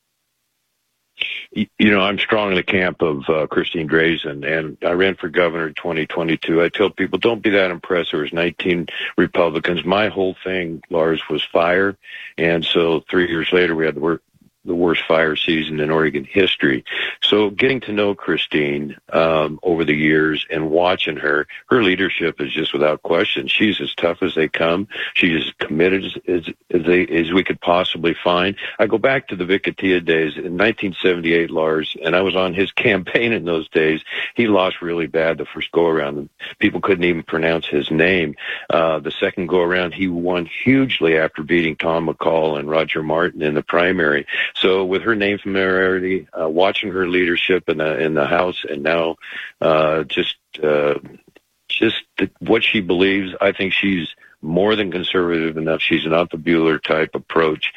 You know, I'm strong in the camp of uh, Christine Drazan, and I ran for governor in twenty twenty-two. I tell people, don't be that impressed. There was nineteen Republicans. My whole thing, Lars, was fire. And so three years later, we had the work. the worst fire season in Oregon history. So getting to know Christine um, over the years and watching her, her leadership is just without question. She's as tough as they come. She's as committed as, as, as, they, as we could possibly find. I go back to the Vic Atiyeh days in nineteen seventy-eight, Lars, and I was on his campaign in those days. He lost really bad the first go-around. People couldn't even pronounce his name. Uh, the second go-around, he won hugely after beating Tom McCall and Roger Martin in the primary. So with her name familiarity, uh, watching her leadership in the in the House, and now uh, just uh, just the, what she believes, I think she's more than conservative enough. She's not the Buehler type approach.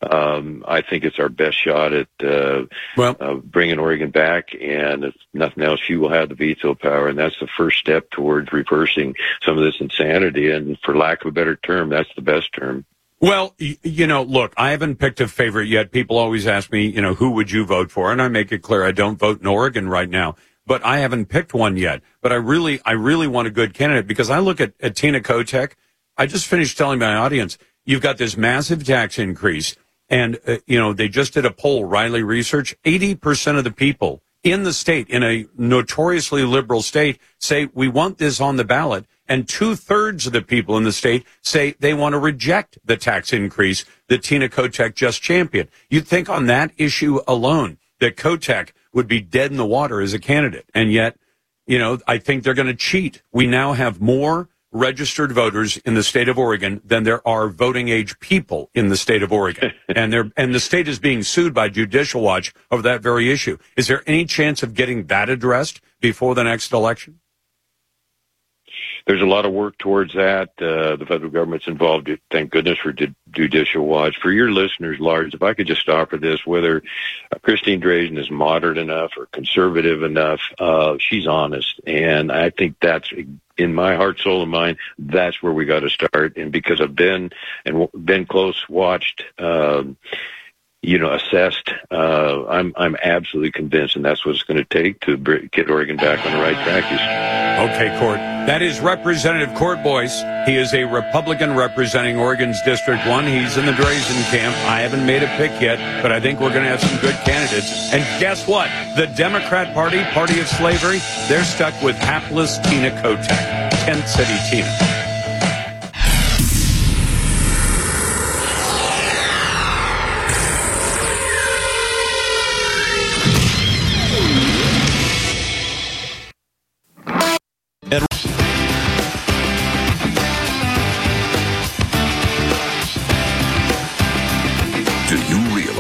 Um, I think it's our best shot at uh, well, uh, bringing Oregon back, and if nothing else, she will have the veto power, and that's the first step towards reversing some of this insanity. And for lack of a better term, that's the best term. Well, you know, look, I haven't picked a favorite yet. People always ask me, you know, who would you vote for? And I make it clear I don't vote in Oregon right now, but I haven't picked one yet. But I really, I really want a good candidate, because I look at, at Tina Kotek. I just finished telling my audience, you've got this massive tax increase, and, uh, you know, they just did a poll, Riley Research, eighty percent of the people in the state, in a notoriously liberal state, say we want this on the ballot. And two-thirds of the people in the state say they want to reject the tax increase that Tina Kotek just championed. You'd think on that issue alone that Kotek would be dead in the water as a candidate. And yet, you know, I think they're going to cheat. We now have more registered voters in the state of Oregon than there are voting age people in the state of Oregon. and they're, and the state is being sued by Judicial Watch over that very issue. Is there any chance of getting that addressed before the next election? There's a lot of work towards that. Uh, the federal government's involved. Thank goodness for Judicial Watch. For your listeners, Lars, if I could just offer this, whether Christine Drazan is moderate enough or conservative enough, uh, she's honest. And I think that's, in my heart, soul, and mind, that's where we got to start. And because I've been and been close, watched, um, you know, assessed, uh, I'm I'm absolutely convinced, and that's what it's going to take to get Oregon back on the right track. Okay, Court. That is Representative Court Boyce. He is a Republican representing Oregon's District one. He's in the Drazan camp. I haven't made a pick yet, but I think we're going to have some good candidates. And guess what? The Democrat Party, Party of Slavery, they're stuck with hapless Tina Kotek. Tent City Tina.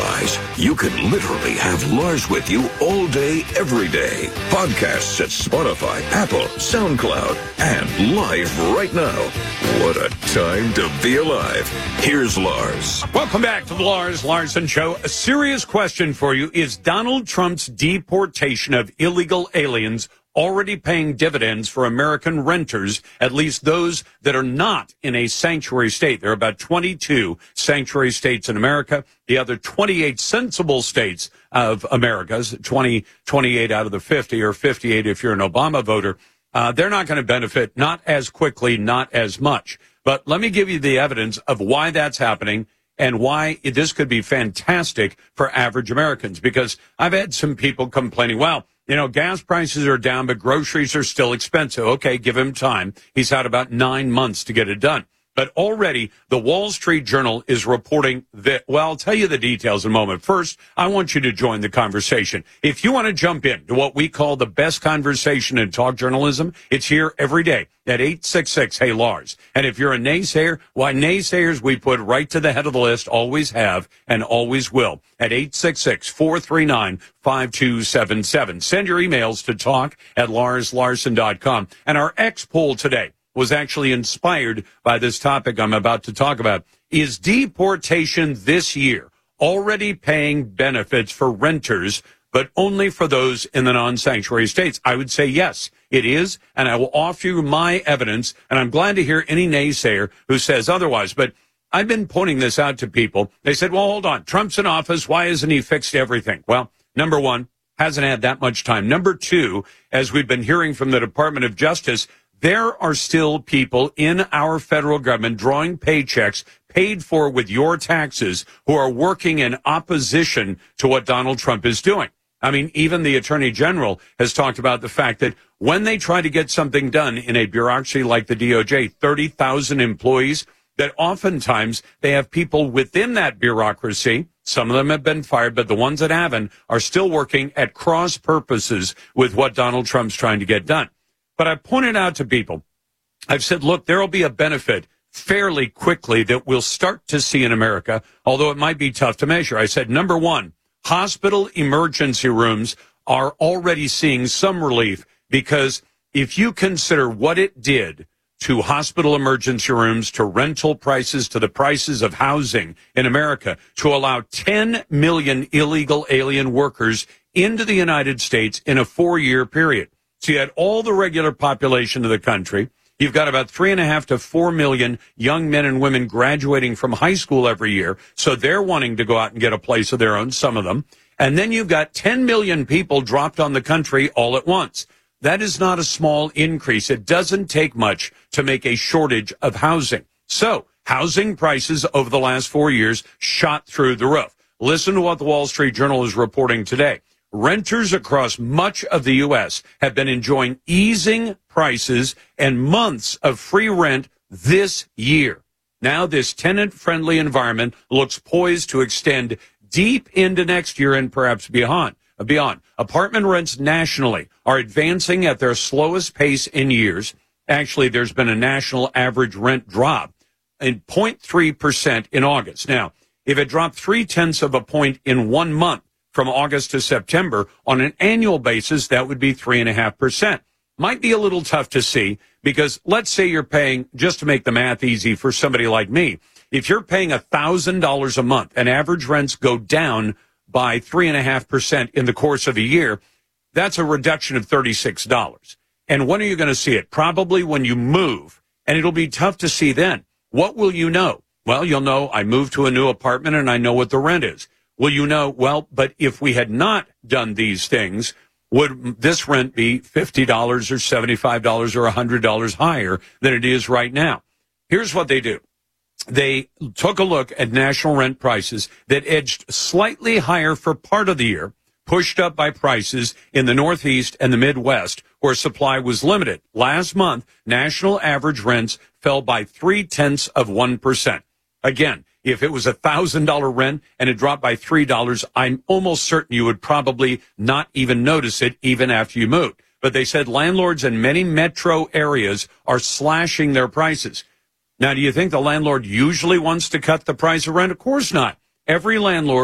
realize you can literally have Lars with you all day, every day. Podcasts at Spotify, Apple, SoundCloud, and live right now. What a time to be alive. Here's Lars. Welcome back to the Lars Larson Show. A serious question for you. Is Donald Trump's deportation of illegal aliens already paying dividends for American renters, at least those that are not in a sanctuary state? There are about twenty-two sanctuary states in America. The other twenty-eight sensible states of America's, twenty, twenty-eight out of the fifty, or fifty-eight if you're an Obama voter, uh, they're not going to benefit, not as quickly, not as much. But let me give you the evidence of why that's happening and why this could be fantastic for average Americans. Because I've had some people complaining, well, you know, gas prices are down, but groceries are still expensive. Okay, give him time. He's had about nine months to get it done. But already the Wall Street Journal is reporting that, well, I'll tell you the details in a moment. First, I want you to join the conversation. If you want to jump in to what we call the best conversation in talk journalism, it's here every day at eight six six, hey, Lars. And if you're a naysayer, why, naysayers we put right to the head of the list, always have and always will, at eight six six, four three nine, five two seven seven. Send your emails to talk at lars larson dot com. And our X poll today was actually inspired by this topic I'm about to talk about. Is deportation this year already paying benefits for renters, but only for those in the non-sanctuary states? I would say yes, it is, and I will offer you my evidence, and I'm glad to hear any naysayer who says otherwise. But I've been pointing this out to people. They said, well, hold on, Trump's in office, why hasn't he fixed everything? Well, number one, hasn't had that much time. Number two, as we've been hearing from the Department of Justice, there are still people in our federal government drawing paychecks paid for with your taxes who are working in opposition to what Donald Trump is doing. I mean, even the Attorney General has talked about the fact that when they try to get something done in a bureaucracy like the D O J, thirty thousand employees, that oftentimes they have people within that bureaucracy. Some of them have been fired, but the ones that haven't are still working at cross purposes with what Donald Trump's trying to get done. But I pointed out to people, I've said, look, there will be a benefit fairly quickly that we'll start to see in America, although it might be tough to measure. I said, number one, hospital emergency rooms are already seeing some relief, because if you consider what it did to hospital emergency rooms, to rental prices, to the prices of housing in America, to allow ten million illegal alien workers into the United States in a four-year period. So you had all the regular population of the country. You've got about three and a half to four million young men and women graduating from high school every year. So they're wanting to go out and get a place of their own, some of them. And then you've got ten million people dropped on the country all at once. That is not a small increase. It doesn't take much to make a shortage of housing. So housing prices over the last four years shot through the roof. Listen to what the Wall Street Journal is reporting today. Renters across much of the U S have been enjoying easing prices and months of free rent this year. Now this tenant-friendly environment looks poised to extend deep into next year and perhaps beyond. Beyond. Apartment rents nationally are advancing at their slowest pace in years. Actually, there's been a national average rent drop in zero point three percent in August. Now, if it dropped three-tenths of a point in one month, from August to September, on an annual basis, that would be three point five percent. Might be a little tough to see, because let's say you're paying, just to make the math easy for somebody like me, if you're paying one thousand dollars a month and average rents go down by three point five percent in the course of a year, that's a reduction of thirty-six dollars. And when are you going to see it? Probably when you move, and it'll be tough to see then. What will you know? Well, you'll know I moved to a new apartment and I know what the rent is. Will you know, well, but if we had not done these things, would this rent be fifty dollars or seventy-five dollars or one hundred dollars higher than it is right now? Here's what they do. They took a look at national rent prices that edged slightly higher for part of the year, pushed up by prices in the Northeast and the Midwest, where supply was limited. Last month, national average rents fell by three-tenths of one percent. Again, if it was a one thousand dollars rent and it dropped by three dollars, I'm almost certain you would probably not even notice it even after you moved. But they said landlords in many metro areas are slashing their prices. Now, do you think the landlord usually wants to cut the price of rent? Of course not. Every landlord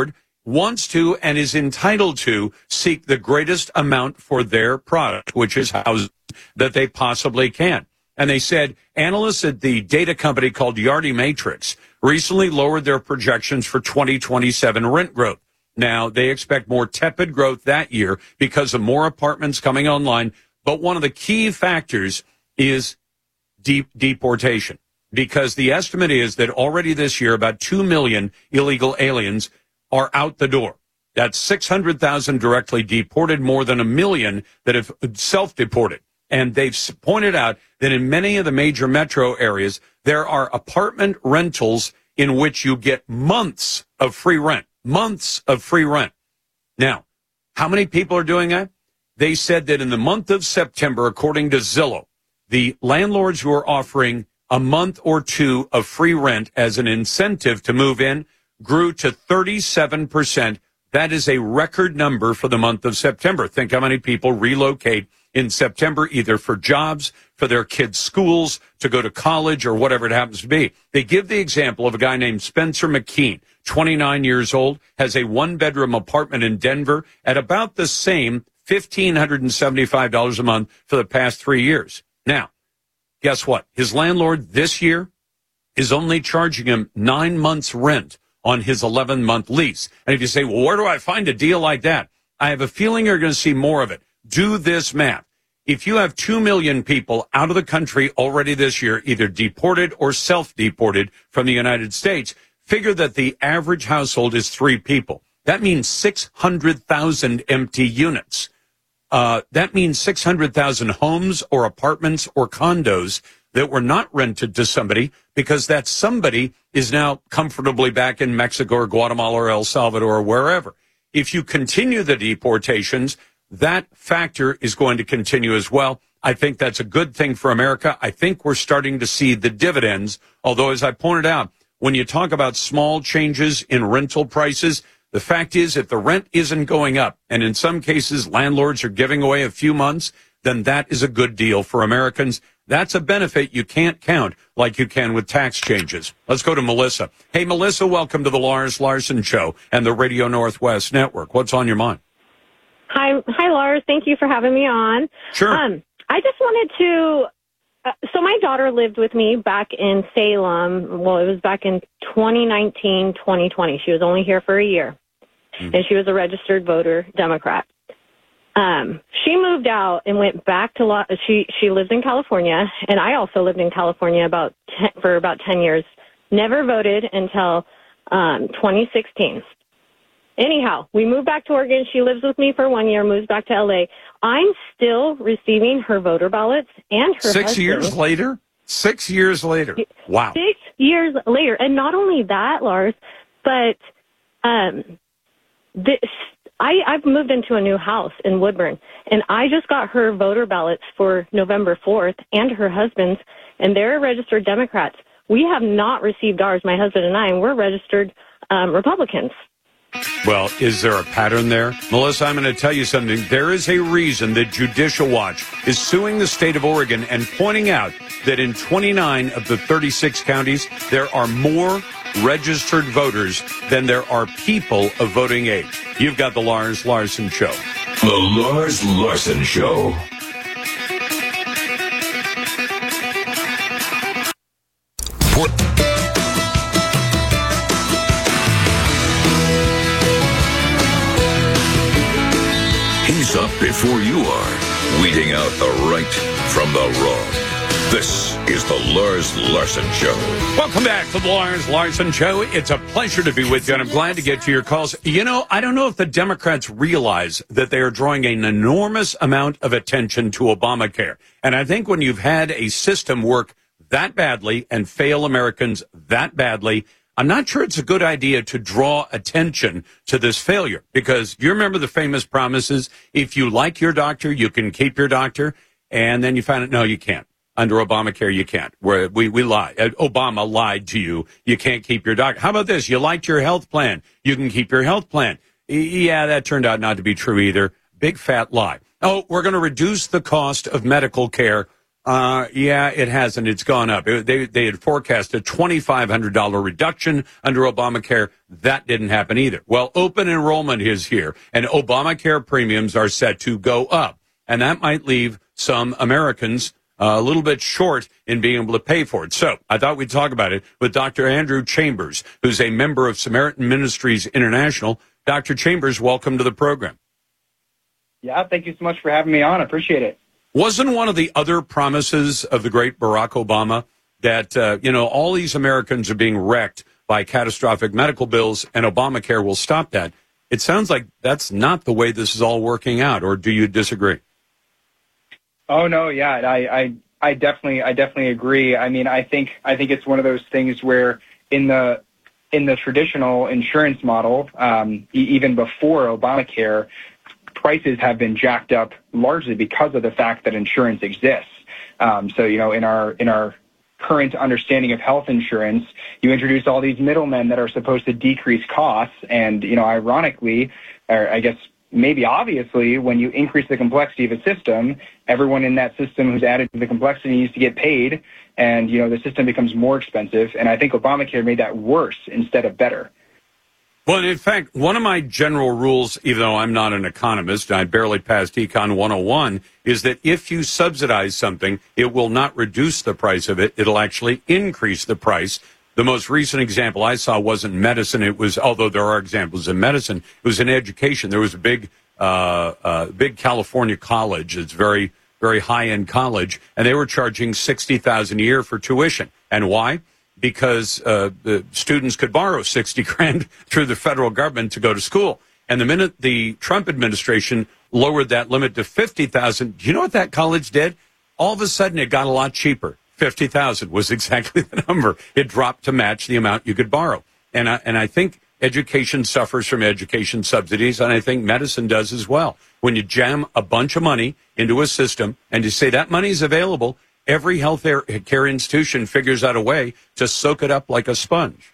wants to and is entitled to seek the greatest amount for their product, which is housing, that they possibly can. And they said analysts at the data company called Yardi Matrix recently lowered their projections for twenty twenty-seven rent growth. Now, they expect more tepid growth that year because of more apartments coming online. But one of the key factors is de- deportation, because the estimate is that already this year, about two million illegal aliens are out the door. That's six hundred thousand directly deported, more than a million that have self-deported. And they've pointed out that in many of the major metro areas, there are apartment rentals in which you get months of free rent, months of free rent. Now, how many people are doing that? They said that in the month of September, according to Zillow, the landlords who are offering a month or two of free rent as an incentive to move in grew to thirty-seven percent. That is a record number for the month of September. Think how many people relocate in September, either for jobs, for their kids' schools, to go to college, or whatever it happens to be. They give the example of a guy named Spencer McKean, twenty-nine years old, has a one-bedroom apartment in Denver at about the same one thousand five hundred seventy-five dollars a month for the past three years. Now, guess what? His landlord this year is only charging him nine months' rent on his eleven-month lease. And if you say, well, where do I find a deal like that? I have a feeling you're going to see more of it. Do this math. If you have two million people out of the country already this year, either deported or self-deported from the United States, figure that the average household is three people. That means six hundred thousand empty units. Uh, that means six hundred thousand homes or apartments or condos that were not rented to somebody, because that somebody is now comfortably back in Mexico or Guatemala or El Salvador or wherever. If you continue the deportations, that factor is going to continue as well. I think that's a good thing for America. I think we're starting to see the dividends, although, as I pointed out, when you talk about small changes in rental prices, the fact is, if the rent isn't going up, and in some cases landlords are giving away a few months, then that is a good deal for Americans. That's a benefit you can't count like you can with tax changes. Let's go to Melissa. Hey, Melissa, welcome to the Lars Larson Show and the Radio Northwest Network. What's on your mind? Hi, hi, Lars. Thank you for having me on. Sure. Um, I just wanted to, uh, so my daughter lived with me back in Salem. Well, it was back in twenty nineteen, twenty twenty. She was only here for a year, mm-hmm. and she was a registered voter Democrat. Um, she moved out and went back to, La- she, she lives in California, and I also lived in California about ten, for about ten years. Never voted until um, twenty sixteen. Anyhow, we moved back to Oregon. She lives with me for one year, moves back to L A. I'm still receiving her voter ballots and her Six husband. years later? Six years later. Wow. Six years later. And not only that, Lars, but um, this, I, I've moved into a new house in Woodburn, and I just got her voter ballots for November fourth and her husband's, and they're registered Democrats. We have not received ours, my husband and I, and we're registered um, Republicans. Well, is there a pattern there? Melissa, I'm going to tell you something. There is a reason that Judicial Watch is suing the state of Oregon and pointing out that in twenty-nine of the thirty-six counties, there are more registered voters than there are people of voting age. You've got the Lars Larson Show. The Lars Larson Show. He's up before you are, weeding out the right from the wrong. This is the Lars Larson Show. Welcome back to the Lars Larson Show. It's a pleasure to be with you, and I'm glad to get to your calls. You know, I don't know if the Democrats realize that they are drawing an enormous amount of attention to Obamacare. And I think when you've had a system work that badly and fail Americans that badly, I'm not sure it's a good idea to draw attention to this failure, because you remember the famous promises, if you like your doctor, you can keep your doctor, and then you find out, no, you can't. Under Obamacare, you can't. Where we, we lie. Obama lied to you. You can't keep your doctor. How about this? You liked your health plan. You can keep your health plan. Yeah, that turned out not to be true either. Big fat lie. Oh, we're going to reduce the cost of medical care. Uh, yeah, it hasn't. It's gone up. It, they they had forecast a twenty-five hundred dollars reduction under Obamacare. That didn't happen either. Well, open enrollment is here, and Obamacare premiums are set to go up, and that might leave some Americans uh, a little bit short in being able to pay for it. So I thought we'd talk about it with Doctor Andrew Chambers, who's a member of Samaritan Ministries International. Doctor Chambers, welcome to the program. Yeah, thank you so much for having me on. I appreciate it. Wasn't one of the other promises of the great Barack Obama that, uh, you know, all these Americans are being wrecked by catastrophic medical bills and Obamacare will stop that? It sounds like that's not the way this is all working out, or do you disagree? Oh, no, yeah, I, I, I definitely, I definitely agree. I mean, I think, I think it's one of those things where in the, in the traditional insurance model, um, e- even before Obamacare, prices have been jacked up largely because of the fact that insurance exists. Um, so, you know, in our in our current understanding of health insurance, you introduce all these middlemen that are supposed to decrease costs. And, you know, ironically, or I guess maybe obviously, when you increase the complexity of a system, everyone in that system who's added to the complexity needs to get paid. And, you know, the system becomes more expensive. And I think Obamacare made that worse instead of better. Well, in fact, one of my general rules, even though I'm not an economist, I barely passed Econ one oh one, is that if you subsidize something, it will not reduce the price of it. It'll actually increase the price. The most recent example I saw wasn't medicine. It was, although there are examples in medicine, it was in education. There was a big, uh, uh, big California college. It's very, very high-end college, and they were charging sixty thousand dollars a year for tuition. And why? Because uh, the students could borrow sixty grand through the federal government to go to school. And the minute the Trump administration lowered that limit to fifty thousand, do you know what that college did? All of a sudden, it got a lot cheaper. fifty thousand was exactly the number. It dropped to match the amount you could borrow. And I, and I think education suffers from education subsidies, and I think medicine does as well. When you jam a bunch of money into a system and you say that money is available, every health care institution figures out a way to soak it up like a sponge.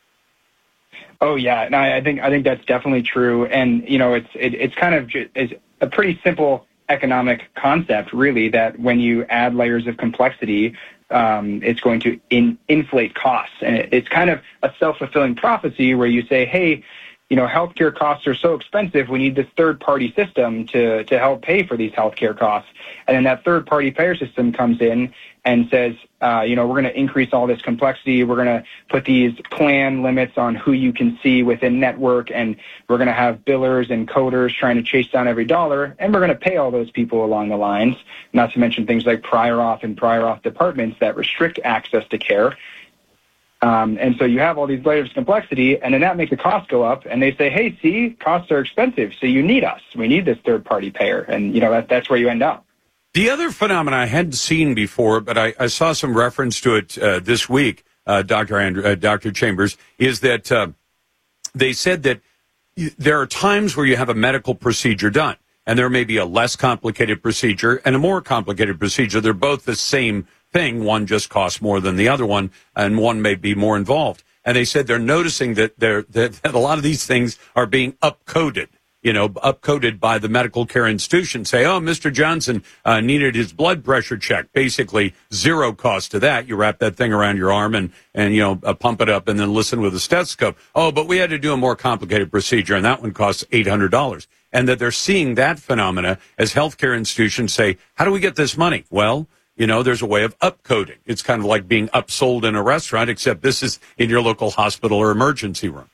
Oh yeah, and I, I think I think that's definitely true. And you know, it's it, it's kind of just, it's a pretty simple economic concept, really. That when you add layers of complexity, um, it's going to in, inflate costs, and it, it's kind of a self-fulfilling prophecy where you say, hey, you know, healthcare costs are so expensive, we need this third-party system to, to help pay for these healthcare costs. And then that third-party payer system comes in and says, uh, you know, we're going to increase all this complexity. We're going to put these plan limits on who you can see within network, and we're going to have billers and coders trying to chase down every dollar, and we're going to pay all those people along the lines, not to mention things like prior auth and prior auth departments that restrict access to care. Um, and so you have all these layers of complexity, and then that makes the cost go up, and they say, hey, see, costs are expensive, so you need us. We need this third-party payer, and, you know, that, that's where you end up. The other phenomenon I hadn't seen before, but I, I saw some reference to it uh, this week, uh, Doctor Andrew, uh, Doctor Chambers, is that uh, they said that y- there are times where you have a medical procedure done, and there may be a less complicated procedure and a more complicated procedure. They're both the same thing. One just costs more than the other one, and one may be more involved. And they said they're noticing that, they're, that, that a lot of these things are being upcoded, you know, upcoded by the medical care institution. Say, oh, Mister Johnson uh, needed his blood pressure checked. Basically, zero cost to that. You wrap that thing around your arm and, and you know, uh, pump it up and then listen with a stethoscope. Oh, but we had to do a more complicated procedure, and that one costs eight hundred dollars. And that they're seeing that phenomena as healthcare institutions say, how do we get this money? Well, you know, there's a way of upcoding. It's kind of like being upsold in a restaurant, except this is in your local hospital or emergency room.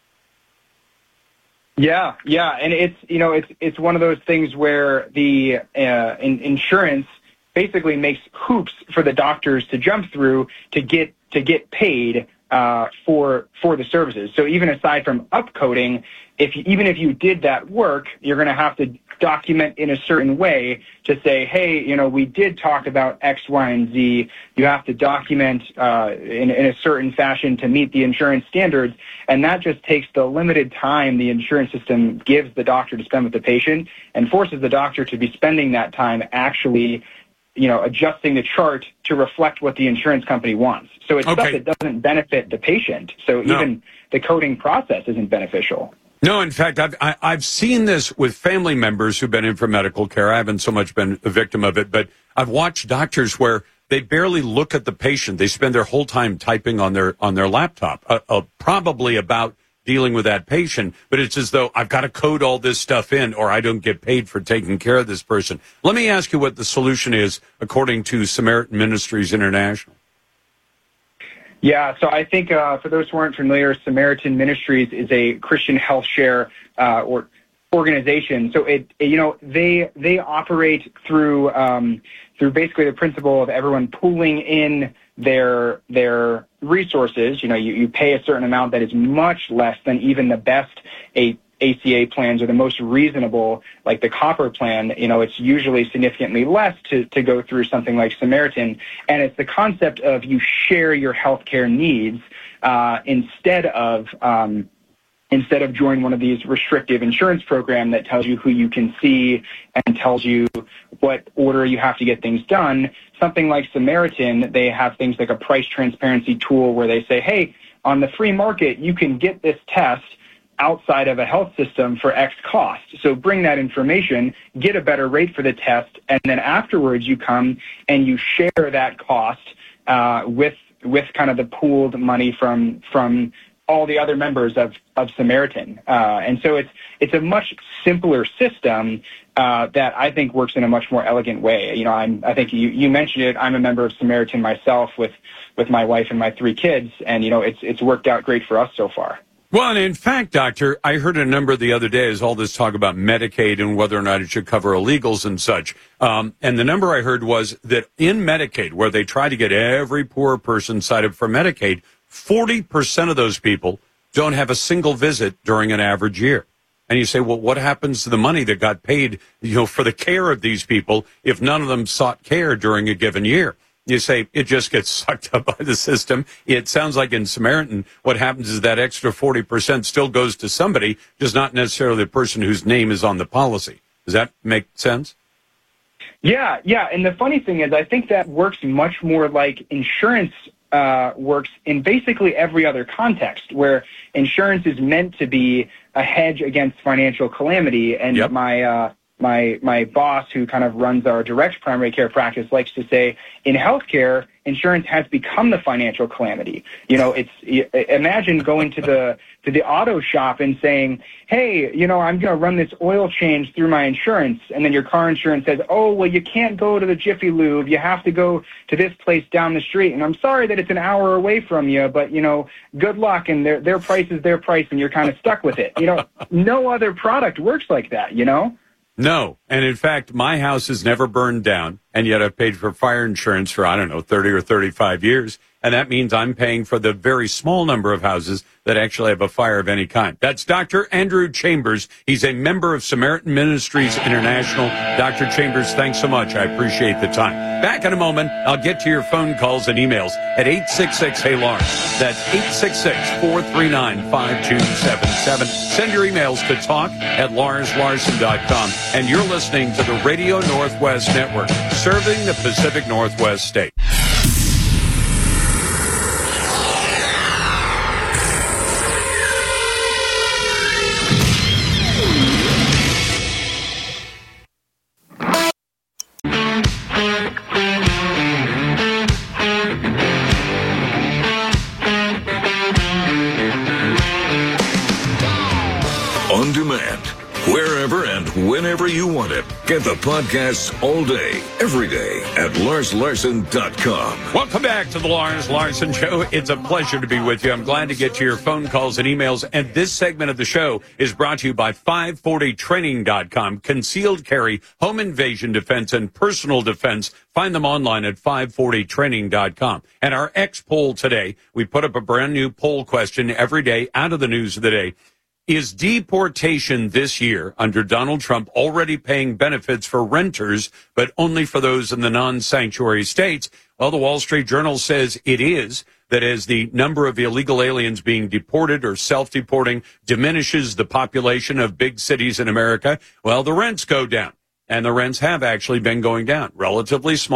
Yeah, yeah, and it's you know it's it's one of those things where the uh, in, insurance basically makes hoops for the doctors to jump through to get to get paid uh, for for the services. So even aside from upcoding, if you, even if you did that work, you're going to have to document in a certain way to say, hey, you know, we did talk about X, Y, and Z. You have to document uh, in, in a certain fashion to meet the insurance standards, and that just takes the limited time the insurance system gives the doctor to spend with the patient and forces the doctor to be spending that time actually, you know, adjusting the chart to reflect what the insurance company wants. So it's Okay. stuff that doesn't benefit the patient. So No. even the coding process isn't beneficial. No, in fact, I've, I, I've seen this with family members who've been in for medical care. I haven't so much been a victim of it, but I've watched doctors where they barely look at the patient. They spend their whole time typing on their on their laptop, uh, uh, probably about dealing with that patient. But it's as though I've got to code all this stuff in or I don't get paid for taking care of this person. Let me ask you what the solution is, according to Samaritan Ministries International. Yeah, so I think uh, for those who aren't familiar, Samaritan Ministries is a Christian health share uh, or organization. So it, it, you know, they they operate through um, through basically the principle of everyone pooling in their their resources. You know, you, you pay a certain amount that is much less than even the best a, ACA plans or the most reasonable, like the copper plan. You know, it's usually significantly less to, to go through something like Samaritan. And it's the concept of you share your healthcare needs uh, instead of um, instead of joining one of these restrictive insurance programs that tells you who you can see and tells you what order you have to get things done. Something like Samaritan, they have things like a price transparency tool where they say, hey, on the free market, you can get this test outside of a health system for X cost. So bring that information, get a better rate for the test, and then afterwards you come and you share that cost uh, with with kind of the pooled money from from all the other members of, of Samaritan. Uh, and so it's it's a much simpler system uh, that I think works in a much more elegant way. You know, I'm, I think you, you mentioned it. I'm a member of Samaritan myself with, with my wife and my three kids, and, you know, it's it's worked out great for us so far. Well, and in fact, Doctor, I heard a number the other day as all this talk about Medicaid and whether or not it should cover illegals and such. Um, and the number I heard was that in Medicaid, where they try to get every poor person signed up for Medicaid, forty percent of those people don't have a single visit during an average year. And you say, well, what happens to the money that got paid, you know, for the care of these people if none of them sought care during a given year? You say it just gets sucked up by the system. It sounds like in Samaritan, what happens is that extra forty percent still goes to somebody, just not necessarily the person whose name is on the policy. Does that make sense? Yeah, yeah. And the funny thing is, I think that works much more like insurance uh, works in basically every other context, where insurance is meant to be a hedge against financial calamity. And yep. my uh, my my boss, who kind of runs our direct primary care practice, likes to say, in healthcare, insurance has become the financial calamity. You know, it's imagine going to the to the auto shop and saying, hey, you know, I'm going to run this oil change through my insurance, and then your car insurance says, oh, well, you can't go to the Jiffy Lube, you have to go to this place down the street, and I'm sorry that it's an hour away from you, but, you know, good luck, and their their price is their price, and you're kind of stuck with it. You know, no other product works like that, you know? No. And in fact, my house has never burned down, and yet I've paid for fire insurance for, I don't know, thirty or thirty-five years. And that means I'm paying for the very small number of houses that actually have a fire of any kind. That's Doctor Andrew Chambers. He's a member of Samaritan Ministries International. Doctor Chambers, thanks so much. I appreciate the time. Back in a moment, I'll get to your phone calls and emails at eight six six, hey Lars. That's eight six six, four three nine, five two seven seven. Send your emails to talk at lars larson dot com. And you're listening to the Radio Northwest Network, serving the Pacific Northwest state. On demand, wherever and whenever you want it. Get the podcasts all day, every day at lars larson dot com. Welcome back to the Lars Larson Show. It's a pleasure to be with you. I'm glad to get to your phone calls and emails. And this segment of the show is brought to you by five forty training dot com. Concealed carry, home invasion defense, and personal defense. Find them online at five forty training dot com. And our X poll today, we put up a brand new poll question every day out of the news of the day. Is deportation this year under Donald Trump already paying benefits for renters, but only for those in the non-sanctuary states? Well, the Wall Street Journal says it is, that as the number of illegal aliens being deported or self-deporting diminishes the population of big cities in America, well, the rents go down. And the rents have actually been going down. Relatively small,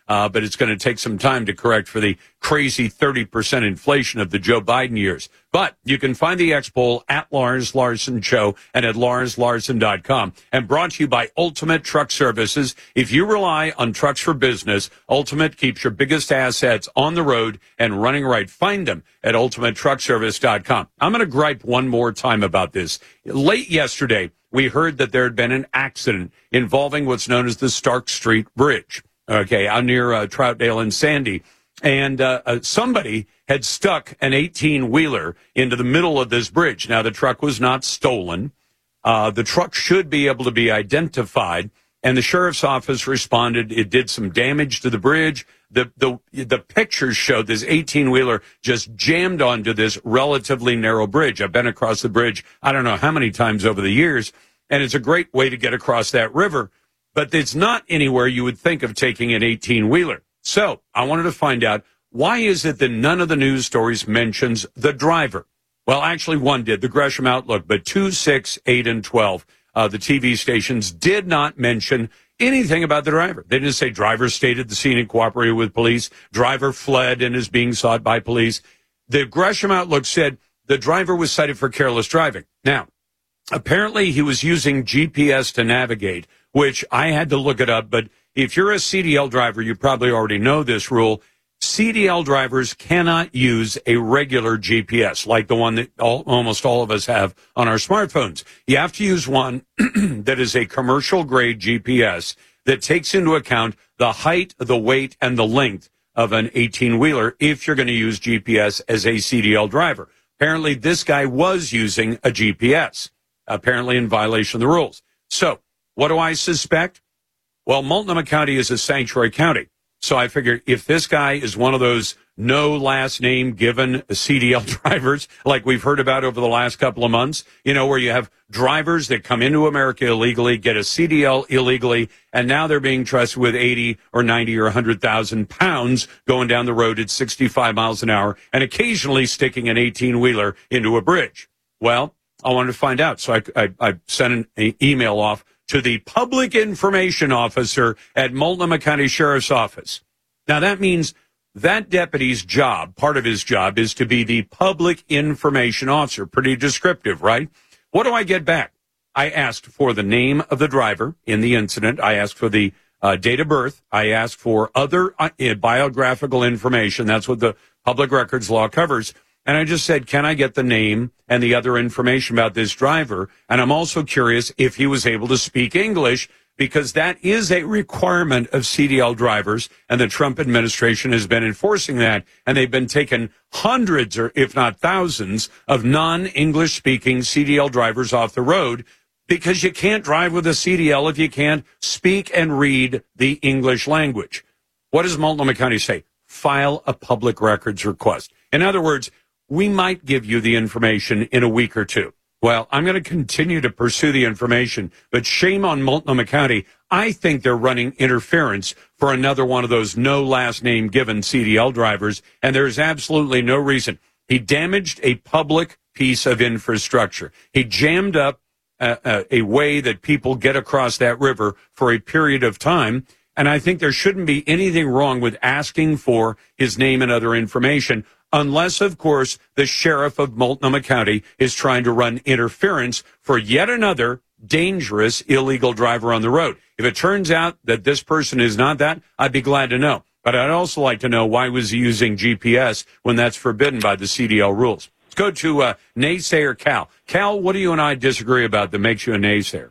uh, but it's going to take some time to correct for the crazy thirty percent inflation of the Joe Biden years. But you can find the X poll at Lars Larson Show and at lars larson dot com. And brought to you by Ultimate Truck Services. If you rely on trucks for business, Ultimate keeps your biggest assets on the road and running right. Find them at ultimate truck service dot com. I'm going to gripe one more time about this. Late yesterday, we heard that there had been an accident involving what's known as the Stark Street Bridge, okay, out near uh, Troutdale and Sandy. And uh, uh, somebody had stuck an eighteen-wheeler into the middle of this bridge. Now, the truck was not stolen. Uh, the truck should be able to be identified. And the sheriff's office responded. It did some damage to the bridge. The the the pictures showed this eighteen-wheeler just jammed onto this relatively narrow bridge. I've been across the bridge I don't know how many times over the years, and it's a great way to get across that river. But it's not anywhere you would think of taking an eighteen-wheeler. So I wanted to find out, why is it that none of the news stories mentions the driver? Well, actually, one did, the Gresham Outlook, but two, six, eight, and twelve, uh, the T V stations did not mention anything about the driver. They didn't say driver stayed at the scene and cooperated with police, driver fled and is being sought by police. The Gresham Outlook said the driver was cited for careless driving. Now, apparently he was using G P S to navigate, which I had to look it up, but if you're a C D L driver, you probably already know this rule. C D L drivers cannot use a regular G P S, like the one that all, almost all of us have on our smartphones. You have to use one that is a commercial-grade G P S that takes into account the height, the weight, and the length of an eighteen-wheeler if you're going to use G P S as a C D L driver. Apparently, this guy was using a G P S, apparently in violation of the rules. So, what do I suspect? Well, Multnomah County is a sanctuary county. So I figure if this guy is one of those no last name given C D L drivers, like we've heard about over the last couple of months, you know, where you have drivers that come into America illegally, get a C D L illegally, and now they're being trusted with eighty or ninety or one hundred thousand pounds going down the road at sixty-five miles an hour and occasionally sticking an eighteen-wheeler into a bridge. Well, I wanted to find out. So I, I, I sent an, an email off to the public information officer at Multnomah County Sheriff's Office. Now, that means that deputy's job, part of his job, is to be the public information officer. Pretty descriptive, right? What do I get back? I asked for the name of the driver in the incident. I asked for the uh, date of birth. I asked for other uh, biographical information. That's what the public records law covers. And I just said, can I get the name and the other information about this driver? And I'm also curious if he was able to speak English, because that is a requirement of C D L drivers, and the Trump administration has been enforcing that, and they've been taking hundreds or if not thousands of non-English speaking C D L drivers off the road, because you can't drive with a C D L if you can't speak and read the English language. What does Multnomah County say? File a public records request. In other words, we might give you the information in a week or two. Well, I'm going to continue to pursue the information, but shame on Multnomah County. I think they're running interference for another one of those no last name given C D L drivers, and there's absolutely no reason. He damaged a public piece of infrastructure. He jammed up a, a, a way that people get across that river for a period of time, and I think there shouldn't be anything wrong with asking for his name and other information, unless, of course, the sheriff of Multnomah County is trying to run interference for yet another dangerous illegal driver on the road. If it turns out that this person is not that, I'd be glad to know. But I'd also like to know, why was he using G P S when that's forbidden by the C D L rules? Let's go to uh, naysayer Cal. Cal, what do you and I disagree about that makes you a naysayer?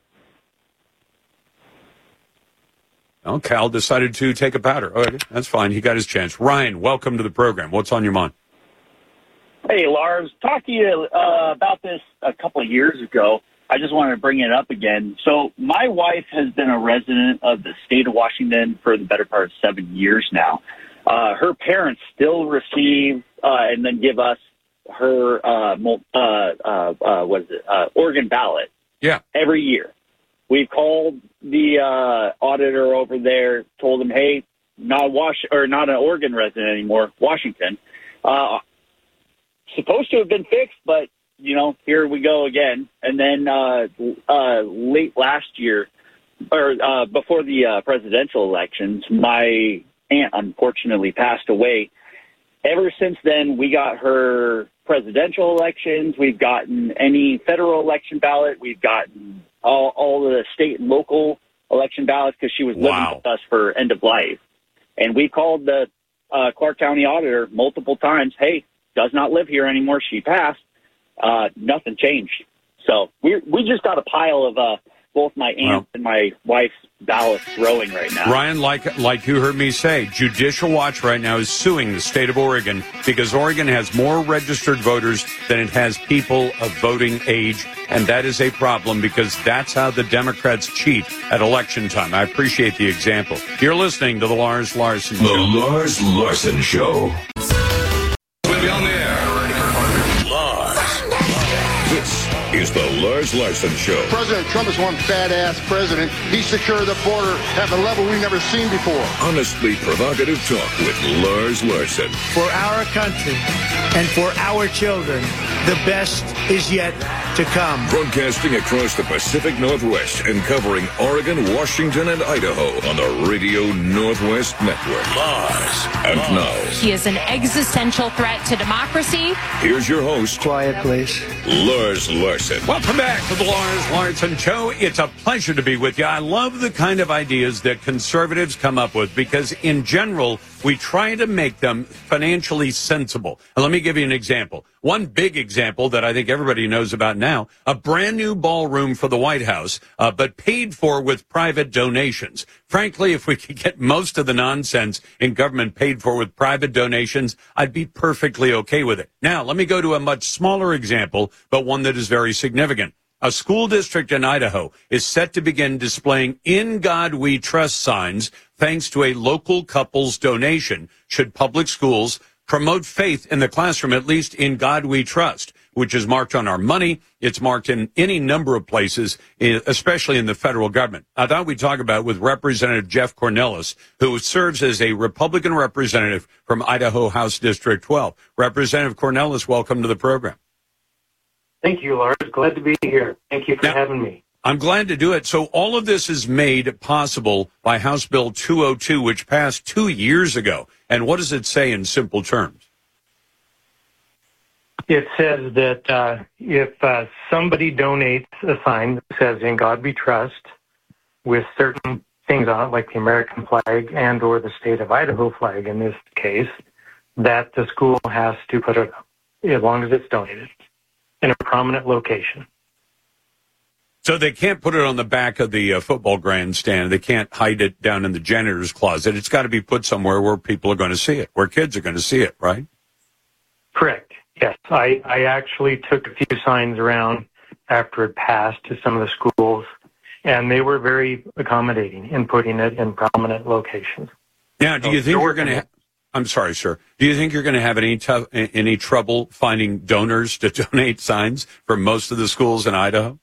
Well, Cal decided to take a powder. Okay, that's fine. He got his chance. Ryan, welcome to the program. What's on your mind? Hey, Lars. Talked to you uh, about this a couple of years ago. I just wanted to bring it up again. So my wife has been a resident of the state of Washington for the better part of seven years now. Uh, her parents still receive uh, and then give us her uh, uh, uh, uh, what is it? Uh, Oregon ballot. Yeah. Every year. We've called the uh, auditor over there, told him, hey, not Wash or not an Oregon resident anymore, Washington. Uh, supposed to have been fixed, but you know, here we go again. And then uh, uh, late last year, or uh, before the uh, presidential elections, my aunt unfortunately passed away. Ever since then, we got her presidential elections. We've gotten any federal election ballot. We've gotten all, all the state and local election ballots because she was living Wow. with us for end of life. And we called the uh, Clark County auditor multiple times. Hey, does not live here anymore. She passed. Uh, nothing changed. So we we just got a pile of uh, both my aunt Well. and my wife's ballots growing right now. Ryan, like like you heard me say, Judicial Watch right now is suing the state of Oregon because Oregon has more registered voters than it has people of voting age, and that is a problem because that's how the Democrats cheat at election time. I appreciate the example. You're listening to the Lars Larson The Show. Lars Larson Show. We'll be on the air. Lars. This is the Lars Larson Show. President Trump is one badass president. He secured the border at a level we've never seen before. Honestly provocative talk with Lars Larson. For our country and for our children, the best is yet to come. Broadcasting across the Pacific Northwest and covering Oregon, Washington, and Idaho on the Radio Northwest Network. Lars. And now, He is an existential threat to democracy. here's your host, Quiet, please. Lars Larson. Welcome back to the Lars Larson Show. It's a pleasure to be with you. I love the kind of ideas that conservatives come up with because, in general, we try to make them financially sensible. And let me give you an example. One big example that I think everybody knows about now, a brand new ballroom for the White House, uh, but paid for with private donations. Frankly, if we could get most of the nonsense in government paid for with private donations, I'd be perfectly okay with it. Now, let me go to a much smaller example, but one that is very significant. A school district in Idaho is set to begin displaying "In God We Trust" signs thanks to a local couple's donation. Should public schools promote faith in the classroom, at least "In God We Trust," which is marked on our money. It's marked in any number of places, especially in the federal government. I thought we'd talk about it with Representative Jeff Cornelis, who serves as a Republican representative from Idaho House District twelve. Representative Cornelis, welcome to the program. Thank you, Lars. Glad to be here. Thank you for Now, having me. I'm glad to do it. So all of this is made possible by House Bill two oh two, which passed two years ago. And what does it say in simple terms? It says that uh, if uh, somebody donates a sign that says "In God We Trust" with certain things on it, like the American flag and or the state of Idaho flag in this case, that the school has to put it up, as long as it's donated, in a prominent location. So they can't put it on the back of the uh, football grandstand. They can't hide it down in the janitor's closet. It's got to be put somewhere where people are going to see it, where kids are going to see it, right? Correct. Yes. I, I actually took a few signs around after it passed to some of the schools, and they were very accommodating in putting it in prominent locations. Now, do you think you're going to... Ha- I'm sorry, sir. Do you think you're going to have any tough, any trouble finding donors to donate signs for most of the schools in Idaho?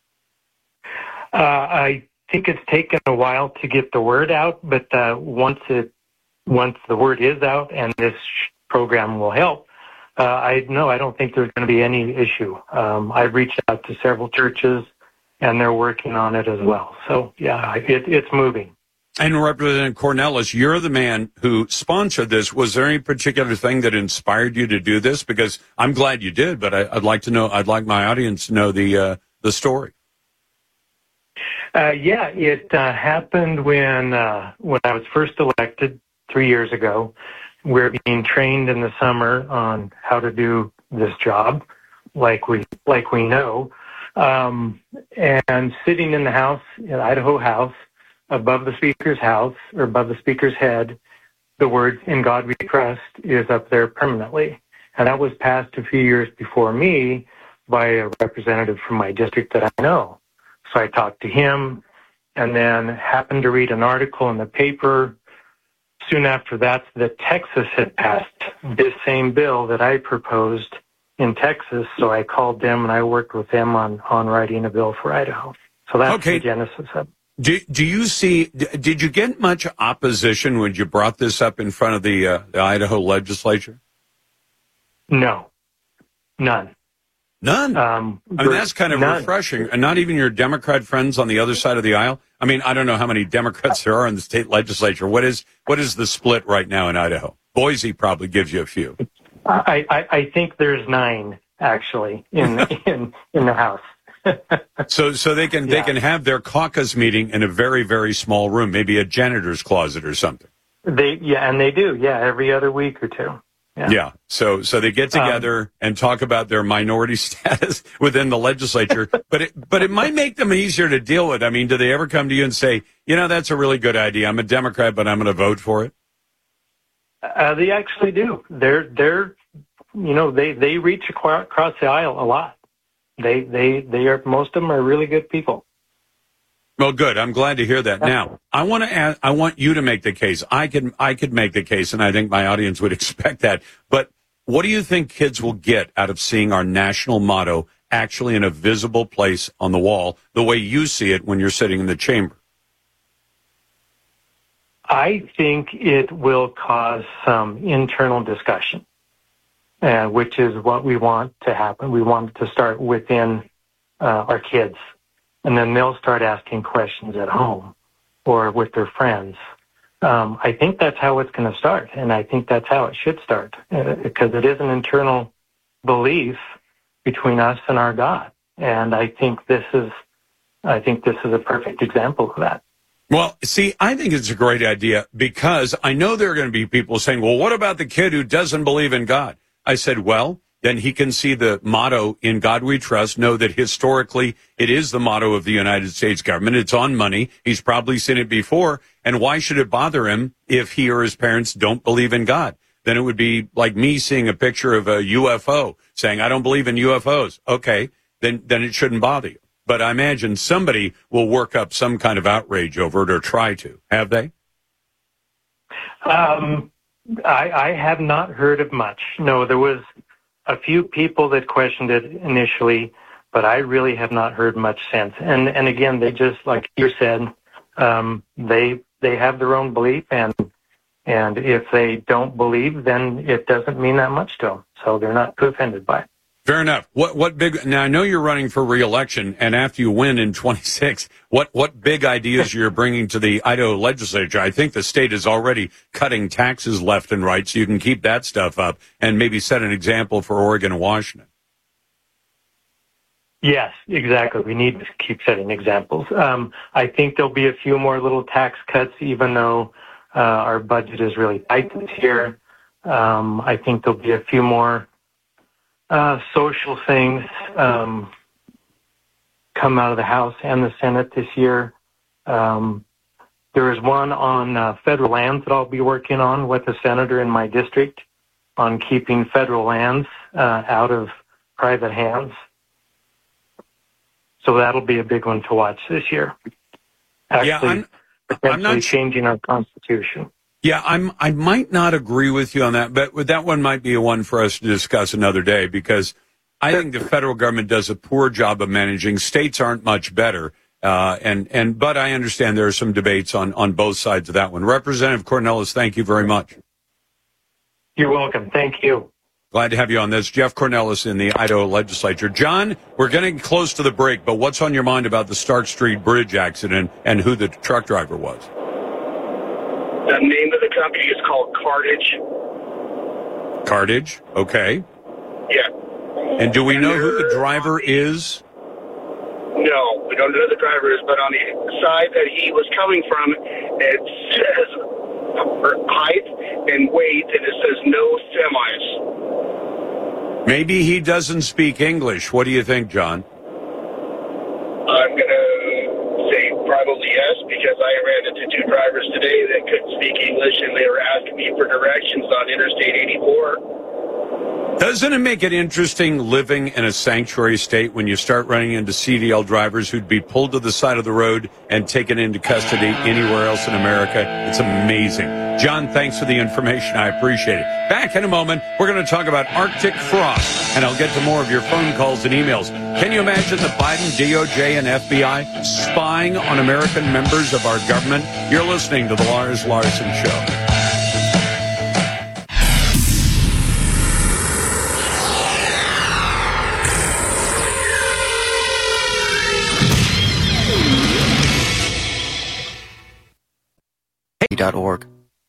Uh, I think it's taken a while to get the word out, but uh, once it, once the word is out, and this program will help, uh, I no, I don't think there's going to be any issue. Um, I've reached out to several churches, and they're working on it as well. So yeah, it, it's moving. And Representative Cornelis, you're the man who sponsored this. Was there any particular thing that inspired you to do this? Because I'm glad you did, but I, I'd like to know. I'd like my audience to know the uh, the story. Uh, yeah, it uh, happened when uh, when I was first elected three years ago. We're being trained in the summer on how to do this job, like we like we know. Um, and sitting in the house, in Idaho House, above the speaker's house or above the speaker's head, the words "In God We Trust" is up there permanently. And that was passed a few years before me by a representative from my district that I know. So I talked to him, and then happened to read an article in the paper soon after that that Texas had passed this same bill that I proposed in Texas. So I called them, and I worked with them on, on writing a bill for Idaho. So that's okay. the genesis of it. Do, do you see, did you get much opposition when you brought this up in front of the, uh, the Idaho legislature? No, none. None. Um, I mean, that's kind of none. refreshing. And not even your Democrat friends on the other side of the aisle? I mean, I don't know how many Democrats there are in the state legislature. What is what is the split right now in Idaho? Boise probably gives you a few. I, I, I think there's nine, actually, in in, in the House. so so they can yeah. they can have their caucus meeting in a very, very small room, maybe a janitor's closet or something. They yeah, and they do, yeah, every other week or two. Yeah. yeah. So so they get together um, and talk about their minority status within the legislature. but it but it might make them easier to deal with. I mean, do they ever come to you and say, you know, that's a really good idea. I'm a Democrat, but I'm going to vote for it? Uh, they actually do. They're they're you know, they, they reach across the aisle a lot. They they they are most of them are really good people. Well, good. I'm glad to hear that. Now, I want to ask, I want you to make the case. I could I could make the case, and I think my audience would expect that. But what do you think kids will get out of seeing our national motto actually in a visible place on the wall, the way you see it when you're sitting in the chamber? I think it will cause some internal discussion, uh, which is what we want to happen. We want it to start within uh, our kids. And then they'll start asking questions at home or with their friends. Um, I think that's how it's going to start, and I think that's how it should start, uh, because it is an internal belief between us and our God. And I think this is, I think this is a perfect example of that. Well, see, I think it's a great idea because I know there are going to be people saying, well, what about the kid who doesn't believe in God? I said, well, then he can see the motto, "In God We Trust," know that historically it is the motto of the United States government. It's on money. He's probably seen it before. And why should it bother him if he or his parents don't believe in God? Then it would be like me seeing a picture of a U F O saying, I don't believe in U F Os. Okay, then, then it shouldn't bother you. But I imagine somebody will work up some kind of outrage over it or try to. Have they? Um, I, I have not heard of much. No, there was a few people that questioned it initially, but I really have not heard much since. And and again, they just, like you said, um, they they have their own belief, and and if they don't believe, then it doesn't mean that much to them. So they're not too offended by it. Fair enough. What what big? Now I know you're running for re-election, and after you win in twenty-six, what what big ideas you're bringing to the Idaho legislature? I think the state is already cutting taxes left and right, so you can keep that stuff up and maybe set an example for Oregon and Washington. Yes, exactly. We need to keep setting examples. Um, I think there'll be a few more little tax cuts, even though uh, our budget is really tight this year. Um, I think there'll be a few more Uh, social things um, come out of the House and the Senate this year. Um, there is one on uh, federal lands that I'll be working on with a senator in my district on keeping federal lands uh, out of private hands. So that'll be a big one to watch this year. Actually, yeah, I'm, potentially I'm not changing our Constitution. Yeah, I'm, I might not agree with you on that, but that one might be a one for us to discuss another day because I think the federal government does a poor job of managing. States aren't much better. Uh, and, and, but I understand there are some debates on, on both sides of that one. Representative Cornelis, thank you very much. You're welcome. Thank you. Glad to have you on this. Jeff Cornelis in the Idaho legislature. John, we're getting close to the break, but what's on your mind about the Stark Street Bridge accident and who the truck driver was? The name of the company is called Cartage. Cartage? Okay. Yeah. And do we know who the driver is? No, we don't know who the driver is, but on the side that he was coming from, it says height and weight, and it says no semis. Maybe he doesn't speak English. What do you think, John? I'm going to say probably yes, because I ran into two drivers today that couldn't speak English, and they were asking me for directions on Interstate eighty-four. Doesn't it make it interesting living in a sanctuary state when you start running into C D L drivers who'd be pulled to the side of the road and taken into custody anywhere else in America? It's amazing. John, thanks for the information. I appreciate it. Back in a moment, we're going to talk about Arctic frost, and I'll get to more of your phone calls and emails. Can you imagine the Biden D O J and F B I spying on American members of our government? You're listening to the Lars Larson Show. dot org.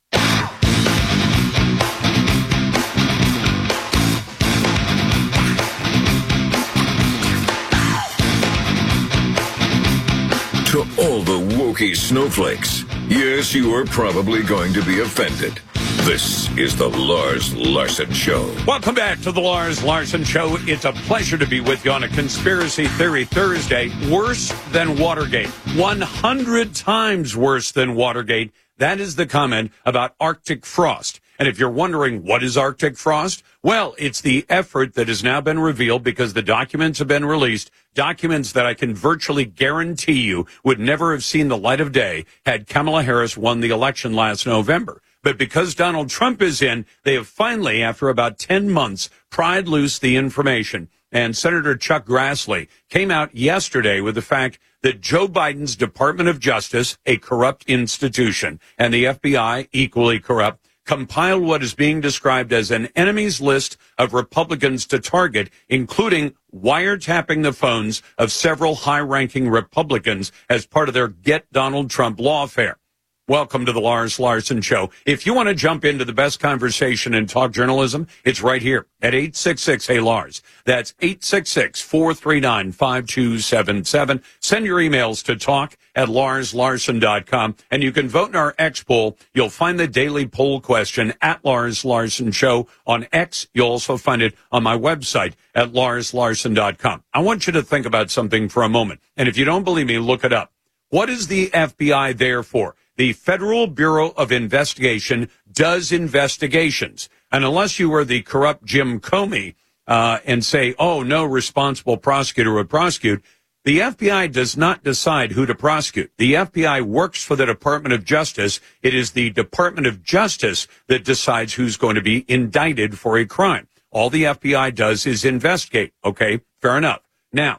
To all the wokey snowflakes, yes, you are probably going to be offended. This is the Lars Larson Show. Welcome back to the Lars Larson Show. It's a pleasure to be with you on a Conspiracy Theory Thursday. Worse than Watergate. one hundred times worse than Watergate. That is the comment about Arctic frost. And if you're wondering, what is Arctic frost? Well, it's the effort that has now been revealed because the documents have been released, documents that I can virtually guarantee you would never have seen the light of day had Kamala Harris won the election last November. But because Donald Trump is in, they have finally, after about ten months, pried loose the information. And Senator Chuck Grassley came out yesterday with the fact that Joe Biden's Department of Justice, a corrupt institution, and the F B I, equally corrupt, compiled what is being described as an enemies list of Republicans to target, including wiretapping the phones of several high-ranking Republicans as part of their Get Donald Trump lawfare. Welcome to the Lars Larson Show. If you want to jump into the best conversation in talk journalism, it's right here at eight six six, hey Lars. That's eight six six, four three nine, five two seven seven. Send your emails to talk at lars larson dot com, and you can vote in our X poll. You'll find the daily poll question at Lars Larson Show on X. You'll also find it on my website at lars larson dot com. I want you to think about something for a moment, and if you don't believe me, look it up. What is the F B I there for? The Federal Bureau of Investigation does investigations. And unless you were the corrupt Jim Comey uh, and say, oh, no responsible prosecutor would prosecute, the F B I does not decide who to prosecute. The F B I works for the Department of Justice. It is the Department of Justice that decides who's going to be indicted for a crime. All the F B I does is investigate. Okay, fair enough. Now,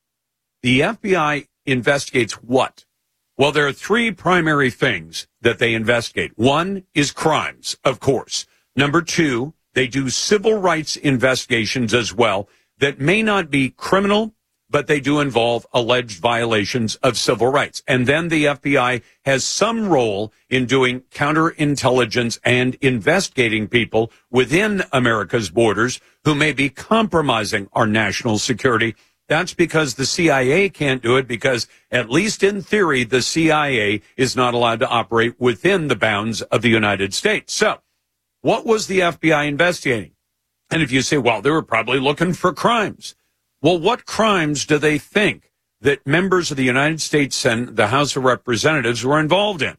the F B I investigates what? Well, there are three primary things that they investigate. One is crimes, of course. Number two, they do civil rights investigations as well that may not be criminal, but they do involve alleged violations of civil rights. And then the F B I has some role in doing counterintelligence and investigating people within America's borders who may be compromising our national security. That's because the C I A can't do it because, at least in theory, the C I A is not allowed to operate within the bounds of the United States. So, what was the F B I investigating? And if you say, well, they were probably looking for crimes. Well, what crimes do they think that members of the United States and the House of Representatives were involved in?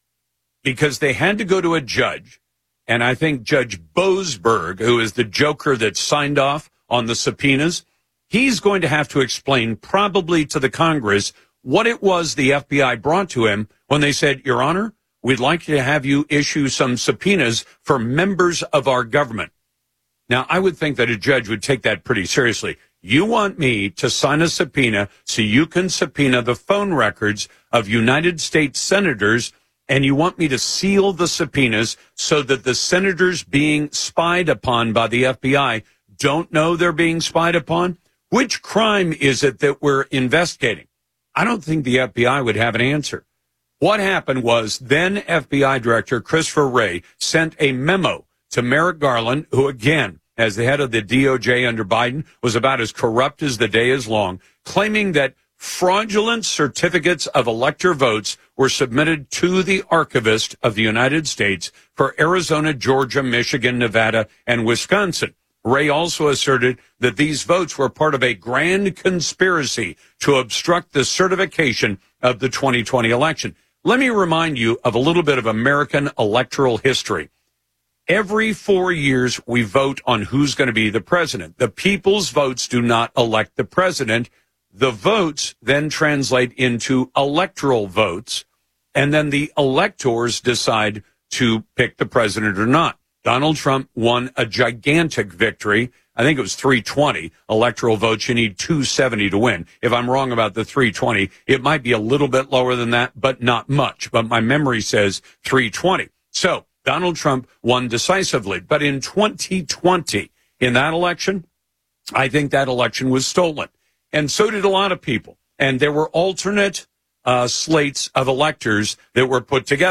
Because they had to go to a judge, and I think Judge Boasberg, who is the joker that signed off on the subpoenas, he's going to have to explain probably to the Congress what it was the F B I brought to him when they said, Your Honor, we'd like to have you issue some subpoenas for members of our government. Now, I would think that a judge would take that pretty seriously. You want me to sign a subpoena so you can subpoena the phone records of United States senators, and you want me to seal the subpoenas so that the senators being spied upon by the F B I don't know they're being spied upon? Which crime is it that we're investigating? I don't think the F B I would have an answer. What happened was then F B I Director Christopher Wray sent a memo to Merrick Garland, who, again, as the head of the D O J under Biden, was about as corrupt as the day is long, claiming that fraudulent certificates of elector votes were submitted to the archivist of the United States for Arizona, Georgia, Michigan, Nevada, and Wisconsin. Wray also asserted that these votes were part of a grand conspiracy to obstruct the certification of the twenty twenty election. Let me remind you of a little bit of American electoral history. Every four years, we vote on who's going to be the president. The people's votes do not elect the president. The votes then translate into electoral votes, and then the electors decide to pick the president or not. Donald Trump won a gigantic victory. I think it was three twenty electoral votes. You need two seventy to win. If I'm wrong about the three twenty, it might be a little bit lower than that, but not much. But my memory says three twenty. So Donald Trump won decisively. But in twenty twenty, in that election, I think that election was stolen. And so did a lot of people. And there were alternate uh, slates of electors that were put together.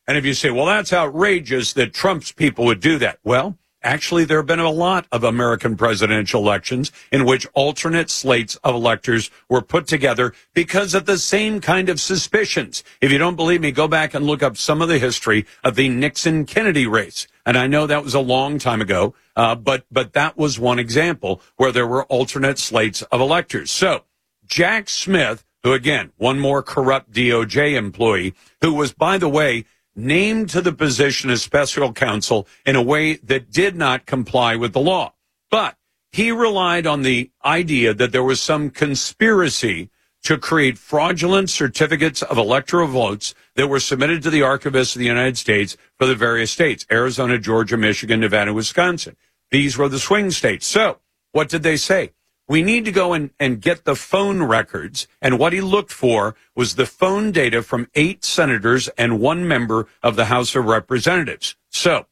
And if you say, well, that's outrageous that Trump's people would do that. Well, actually, there have been a lot of American presidential elections in which alternate slates of electors were put together because of the same kind of suspicions. If you don't believe me, go back and look up some of the history of the Nixon-Kennedy race. And I know that was a long time ago, uh, but but that was one example where there were alternate slates of electors. So Jack Smith, who, again, one more corrupt D O J employee, who was, by the way, named to the position as special counsel in a way that did not comply with the law. But he relied on the idea that there was some conspiracy to create fraudulent certificates of electoral votes that were submitted to the Archivist of the United States for the various states, Arizona, Georgia, Michigan, Nevada, Wisconsin. These were the swing states. So what did they say? We need to go and, and get the phone records. And what he looked for was the phone data from eight senators and one member of the House of Representatives. So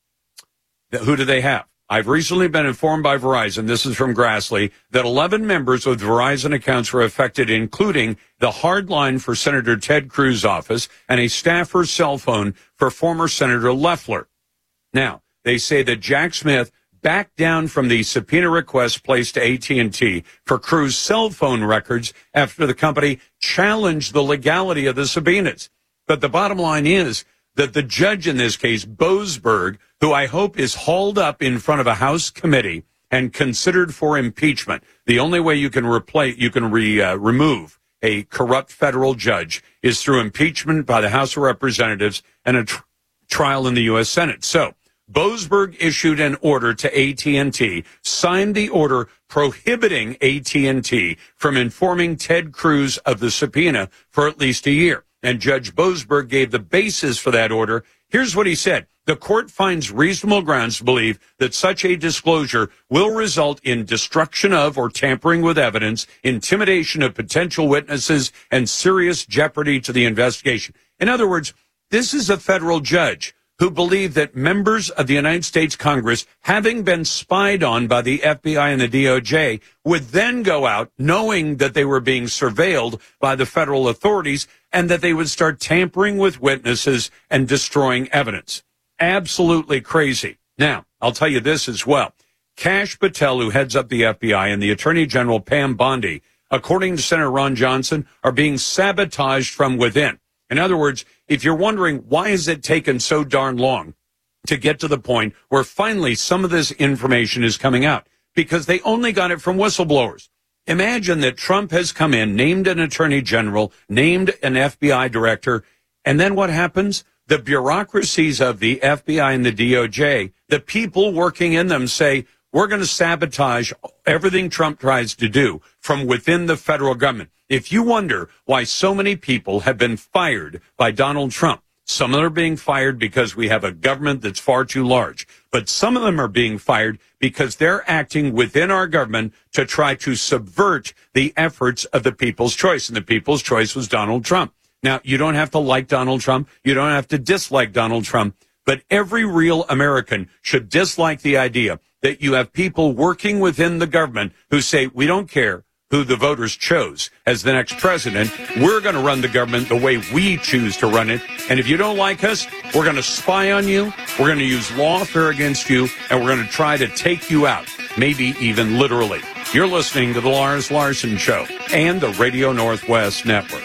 who do they have? I've recently been informed by Verizon, this is from Grassley, that eleven members with Verizon accounts were affected, including the hard line for Senator Ted Cruz's office and a staffer's cell phone for former Senator Loeffler. Now, they say that Jack Smith backed down from the subpoena request placed to A T and T for Cruz's cell phone records after the company challenged the legality of the subpoenas. But the bottom line is that the judge in this case, Boasberg, who I hope is hauled up in front of a House committee and considered for impeachment. The only way you can replace, you can re, uh, remove a corrupt federal judge is through impeachment by the House of Representatives and a tr- trial in the U S Senate. So Boasberg issued an order to A T and T, signed the order prohibiting A T and T from informing Ted Cruz of the subpoena for at least a year. And Judge Boasberg gave the basis for that order. Here's what he said. The court finds reasonable grounds to believe that such a disclosure will result in destruction of or tampering with evidence, intimidation of potential witnesses, and serious jeopardy to the investigation. In other words, this is a federal judge who believed that members of the United States Congress, having been spied on by the F B I and the D O J, would then go out knowing that they were being surveilled by the federal authorities and that they would start tampering with witnesses and destroying evidence. Absolutely crazy. Now, I'll tell you this as well. Kash Patel, who heads up the F B I, and the Attorney General Pam Bondi, according to Senator Ron Johnson, are being sabotaged from within. In other words, if you're wondering why has it taken so darn long to get to the point where finally some of this information is coming out, because they only got it from whistleblowers. Imagine that Trump has come in, named an attorney general, named an F B I director, and then what happens? The bureaucracies of the F B I and the D O J, the people working in them say, we're going to sabotage everything Trump tries to do from within the federal government. If you wonder why so many people have been fired by Donald Trump, some of them are being fired because we have a government that's far too large, but some of them are being fired because they're acting within our government to try to subvert the efforts of the people's choice, and the people's choice was Donald Trump. Now, you don't have to like Donald Trump. You don't have to dislike Donald Trump, but every real American should dislike the idea that you have people working within the government who say, we don't care who the voters chose as the next president. We're going to run the government the way we choose to run it. And if you don't like us, we're going to spy on you. We're going to use lawfare against you. And we're going to try to take you out, maybe even literally. You're listening to the Lars Larson Show and the Radio Northwest Network.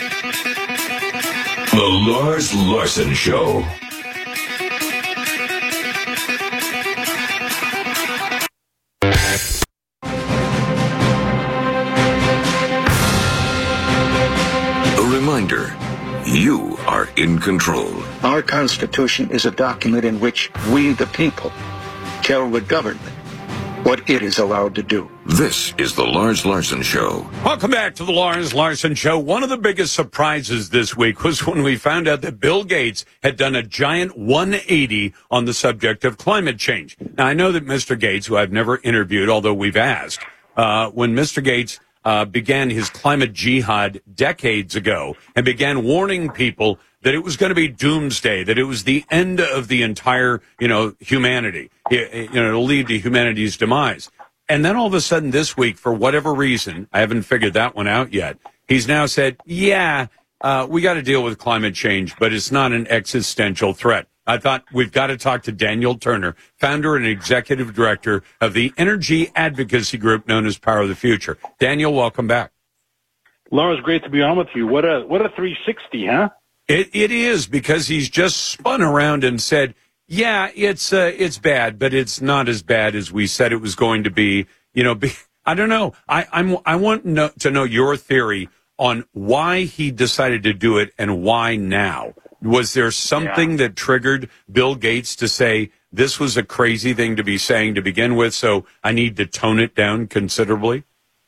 The Lars Larson Show. Reminder, you are in control. Our Constitution is a document in which we, the people, tell the government what it is allowed to do. This is the Lars Larson Show. Welcome back to the Lars Larson Show. One of the biggest surprises this week was when we found out that Bill Gates had done a giant one eighty on the subject of climate change. Now, I know that Mister Gates, who I've never interviewed, although we've asked, uh, when Mister Gates Uh, began his climate jihad decades ago and began warning people that it was going to be doomsday, that it was the end of the entire, you know, humanity. It, you know, it'll lead to humanity's demise. And then all of a sudden this week, for whatever reason, I haven't figured that one out yet, he's now said, yeah, uh, we got to deal with climate change, but it's not an existential threat. I thought we've got to talk to Daniel Turner, founder and executive director of the energy advocacy group known as Power of the Future. Daniel, welcome back. Lars, great to be on with you. What a what a three sixty, huh? It it is, because he's just spun around and said, "Yeah, it's uh, it's bad, but it's not as bad as we said it was going to be." You know, be, I don't know. I I'm I want no, to know your theory on why he decided to do it and why now. Was there something yeah. that triggered Bill Gates to say this was a crazy thing to be saying to begin with, so I need to tone it down considerably?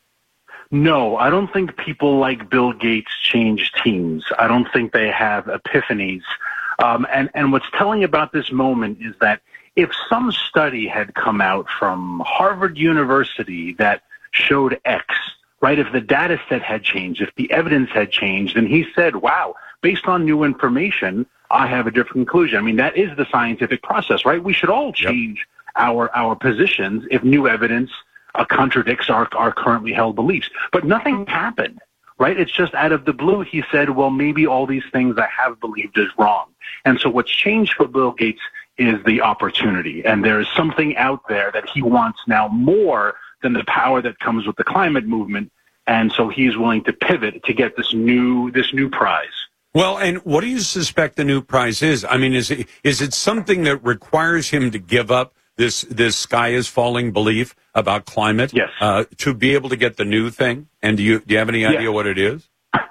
No, I don't think people like Bill Gates change teams. I don't think they have epiphanies. Um, and, and what's telling about this moment is that if some study had come out from Harvard University that showed X, right, if the data set had changed, if the evidence had changed, and he said, wow, based on new information, I have a different conclusion. I mean, that is the scientific process, right? We should all change yep. our our positions if new evidence uh, contradicts our, our currently held beliefs. But nothing happened, right? It's just out of the blue, he said, well, maybe all these things I have believed is wrong. And so what's changed for Bill Gates is the opportunity. And there is something out there that he wants now more than the power that comes with the climate movement. And so he's willing to pivot to get this new this new prize. Well, and what do you suspect the new prize is? I mean, is it, is it something that requires him to give up this this sky is falling belief about climate? Yes. Uh, to be able to get the new thing? And do you do you have any idea yes. what it is?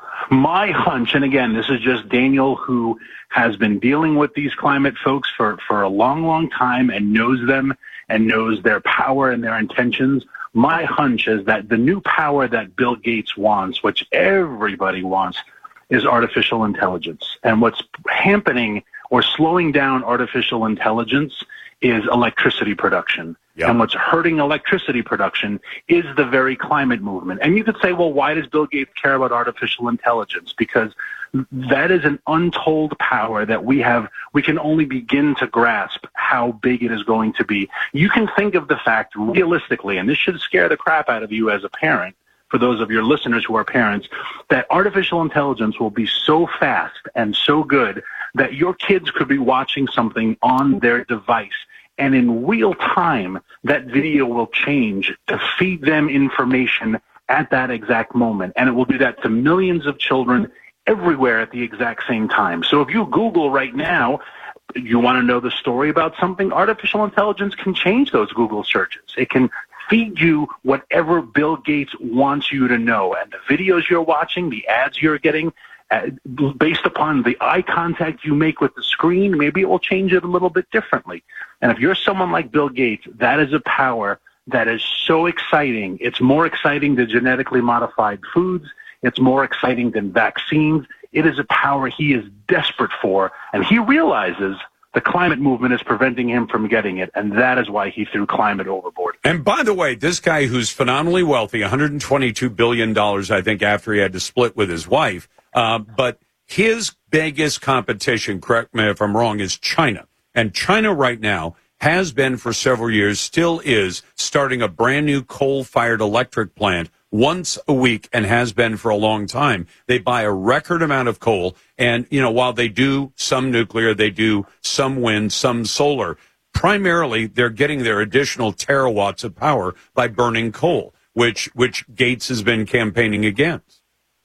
My hunch, and again, this is just Daniel, who has been dealing with these climate folks for, for a long, long time and knows them and knows their power and their intentions. My hunch is that the new power that Bill Gates wants, which everybody wants, is artificial intelligence. And what's happening or slowing down artificial intelligence is electricity production. Yep. And what's hurting electricity production is the very climate movement. And you could say, well, why does Bill Gates care about artificial intelligence? Because that is an untold power that we have. We can only begin to grasp how big it is going to be. You can think of the fact realistically, and this should scare the crap out of you as a parent, for those of your listeners who are parents, that artificial intelligence will be so fast and so good that your kids could be watching something on their device, and in real time, that video will change to feed them information at that exact moment. And it will do that to millions of children everywhere at the exact same time. So if you Google right now, you want to know the story about something, artificial intelligence can change those Google searches. It can feed you whatever Bill Gates wants you to know. And the videos you're watching, the ads you're getting, uh, based upon the eye contact you make with the screen, maybe it will change it a little bit differently. And if you're someone like Bill Gates, that is a power that is so exciting. It's more exciting than genetically modified foods. It's more exciting than vaccines. It is a power he is desperate for, and he realizes the climate movement is preventing him from getting it, and that is why he threw climate overboard. And by the way, this guy who's phenomenally wealthy, one hundred twenty-two billion dollars, I think, after he had to split with his wife, uh, but his biggest competition, correct me if I'm wrong, is China. And China right now has been for several years, still is, starting a brand new coal-fired electric plant once a week and has been for a long time. They buy a record amount of coal. And, you know, while they do some nuclear, they do some wind, some solar. Primarily, they're getting their additional terawatts of power by burning coal, which which Gates has been campaigning against.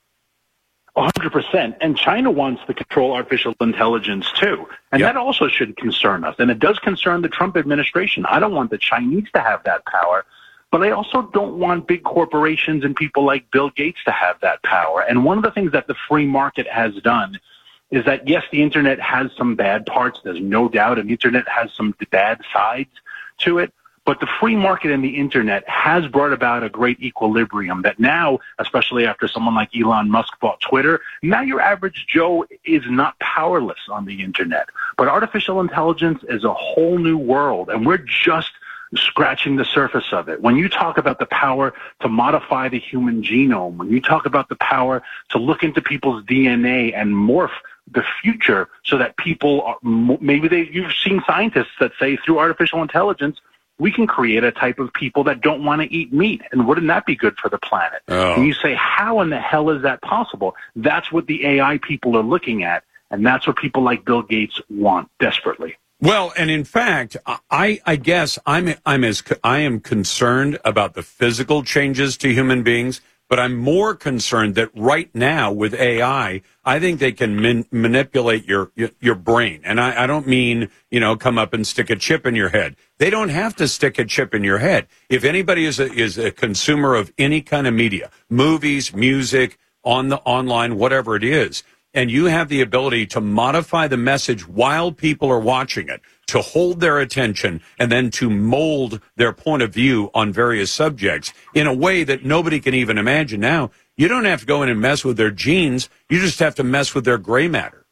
one hundred percent. And China wants to control artificial intelligence, too. And yep. that also should concern us. And it does concern the Trump administration. I don't want the Chinese to have that power. But I also don't want big corporations and people like Bill Gates to have that power. And one of the things that the free market has done is that, yes, the Internet has some bad parts. There's no doubt. And the Internet has some bad sides to it. But the free market and the Internet has brought about a great equilibrium that now, especially after someone like Elon Musk bought Twitter, now your average Joe is not powerless on the Internet. But artificial intelligence is a whole new world, and we're just scratching the surface of it. When you talk about the power to modify the human genome, when you talk about the power to look into people's D N A and morph the future so that people are, maybe they, you've seen scientists that say through artificial intelligence, we can create a type of people that don't want to eat meat. And wouldn't that be good for the planet? Oh. And you say, how in the hell is that possible? That's what the A I people are looking at. And that's what people like Bill Gates want desperately. Well, and in fact, I, I guess I'm, I'm as, I am concerned about the physical changes to human beings, but I'm more concerned that right now with A I, I think they can man- manipulate your, your your brain. And I, I don't mean, you know, come up and stick a chip in your head. They don't have to stick a chip in your head. If anybody is a, is a consumer of any kind of media, movies, music, on the online, whatever it is, and you have the ability to modify the message while people are watching it, to hold their attention, and then to mold their point of view on various subjects in a way that nobody can even imagine now, you don't have to go in and mess with their genes. You just have to mess with their gray matter.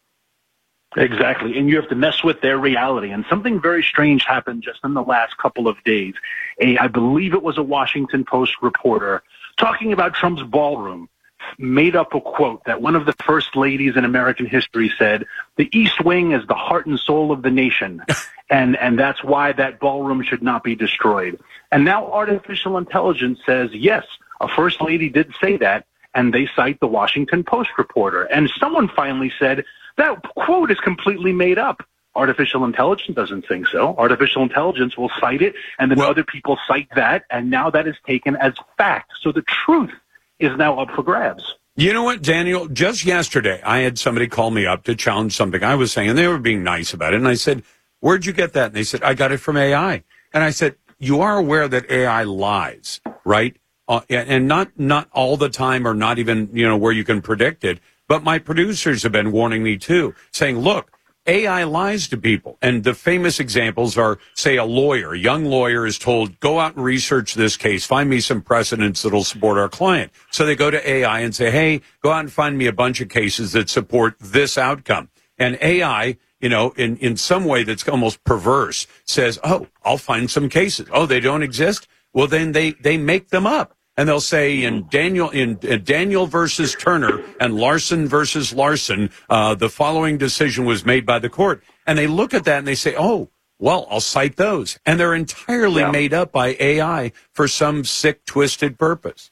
Exactly. And you have to mess with their reality. And something very strange happened just in the last couple of days. A, I believe it was a Washington Post reporter talking about Trump's ballroom made up a quote that one of the first ladies in American history said, the East Wing is the heart and soul of the nation. and, and that's why that ballroom should not be destroyed. And now artificial intelligence says, yes, a first lady did say that. And they cite the Washington Post reporter. And someone finally said, that quote is completely made up. Artificial intelligence doesn't think so. Artificial intelligence will cite it, and then well, other people cite that, and now that is taken as fact. So the truth is now up for grabs. You know what, Daniel? Just yesterday, I had somebody call me up to challenge something I was saying, and they were being nice about it. And I said, where'd you get that? And they said, I got it from A I. And I said, you are aware that A I lies, right? Uh, and not not all the time, or not even, you know, where you can predict it. But my producers have been warning me, too, saying, look, A I lies to people. And the famous examples are, say, a lawyer, a young lawyer is told, go out and research this case, find me some precedents that'll support our client. So they go to A I and say, hey, go out and find me a bunch of cases that support this outcome. And A I, you know, in, in some way that's almost perverse, says, oh, I'll find some cases. Oh, they don't exist? Well, then they, they make them up. And they'll say in Daniel in, in Daniel versus Turner and Larson versus Larson, uh, the following decision was made by the court. And they look at that and they say, oh, well, I'll cite those. And they're entirely yeah. made up by A I for some sick, twisted purpose.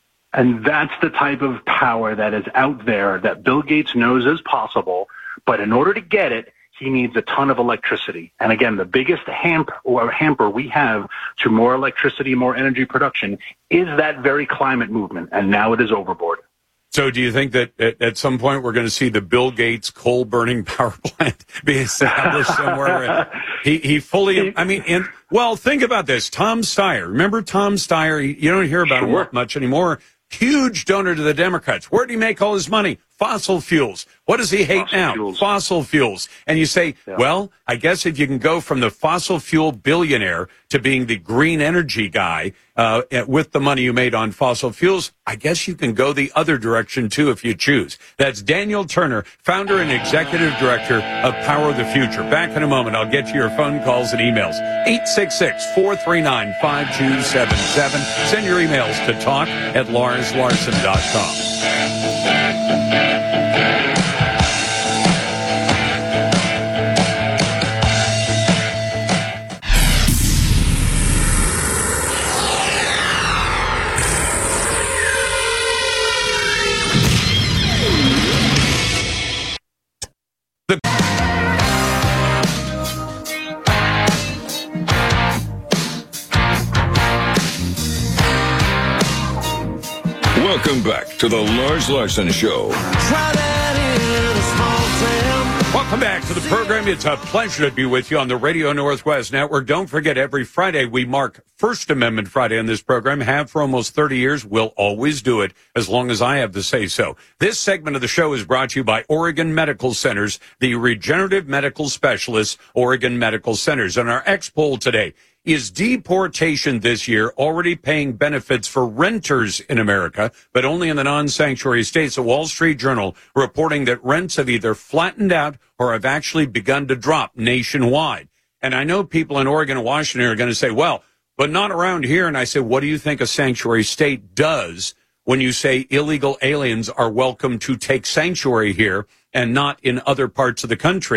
And that's the type of power that is out there that Bill Gates knows is possible. But in order to get it, he needs a ton of electricity. And again, the biggest hamper, or hamper we have to more electricity, more energy production is that very climate movement. And now it is overboard. So do you think that at, at some point we're going to see the Bill Gates coal burning power plant be established somewhere? he, he fully, I mean, and, well, think about this. Tom Steyer. Remember Tom Steyer? You don't hear about sure. him much anymore. Huge donor to the Democrats. Where did he make all his money? Fossil fuels. What does he hate fossil now? Fuels. Fossil fuels. And you say, yeah. well, I guess if you can go from the fossil fuel billionaire to being the green energy guy uh, with the money you made on fossil fuels, I guess you can go the other direction, too, if you choose. That's Daniel Turner, founder and executive director of Power of the Future. Back in a moment, I'll get to your phone calls and emails. eight six six, four three nine, five two seven seven. Send your emails to talk at lars larson dot com. Welcome back to the Lars Larson Show. Welcome back to the program. It's a pleasure to be with you on the Radio Northwest Network. Don't forget, every Friday we mark First Amendment Friday on this program. Have for almost thirty years. We'll always do it as long as I have to say so. This segment of the show is brought to you by Oregon Medical Centers, the regenerative medical specialists, Oregon Medical Centers. And our X poll today: is deportation this year already paying benefits for renters in America, but only in the non-sanctuary states? The Wall Street Journal reporting that rents have either flattened out or have actually begun to drop nationwide. And I know people in Oregon and Washington are going to say, well, but not around here. And I say, what do you think a sanctuary state does when you say illegal aliens are welcome to take sanctuary here and not in other parts of the country?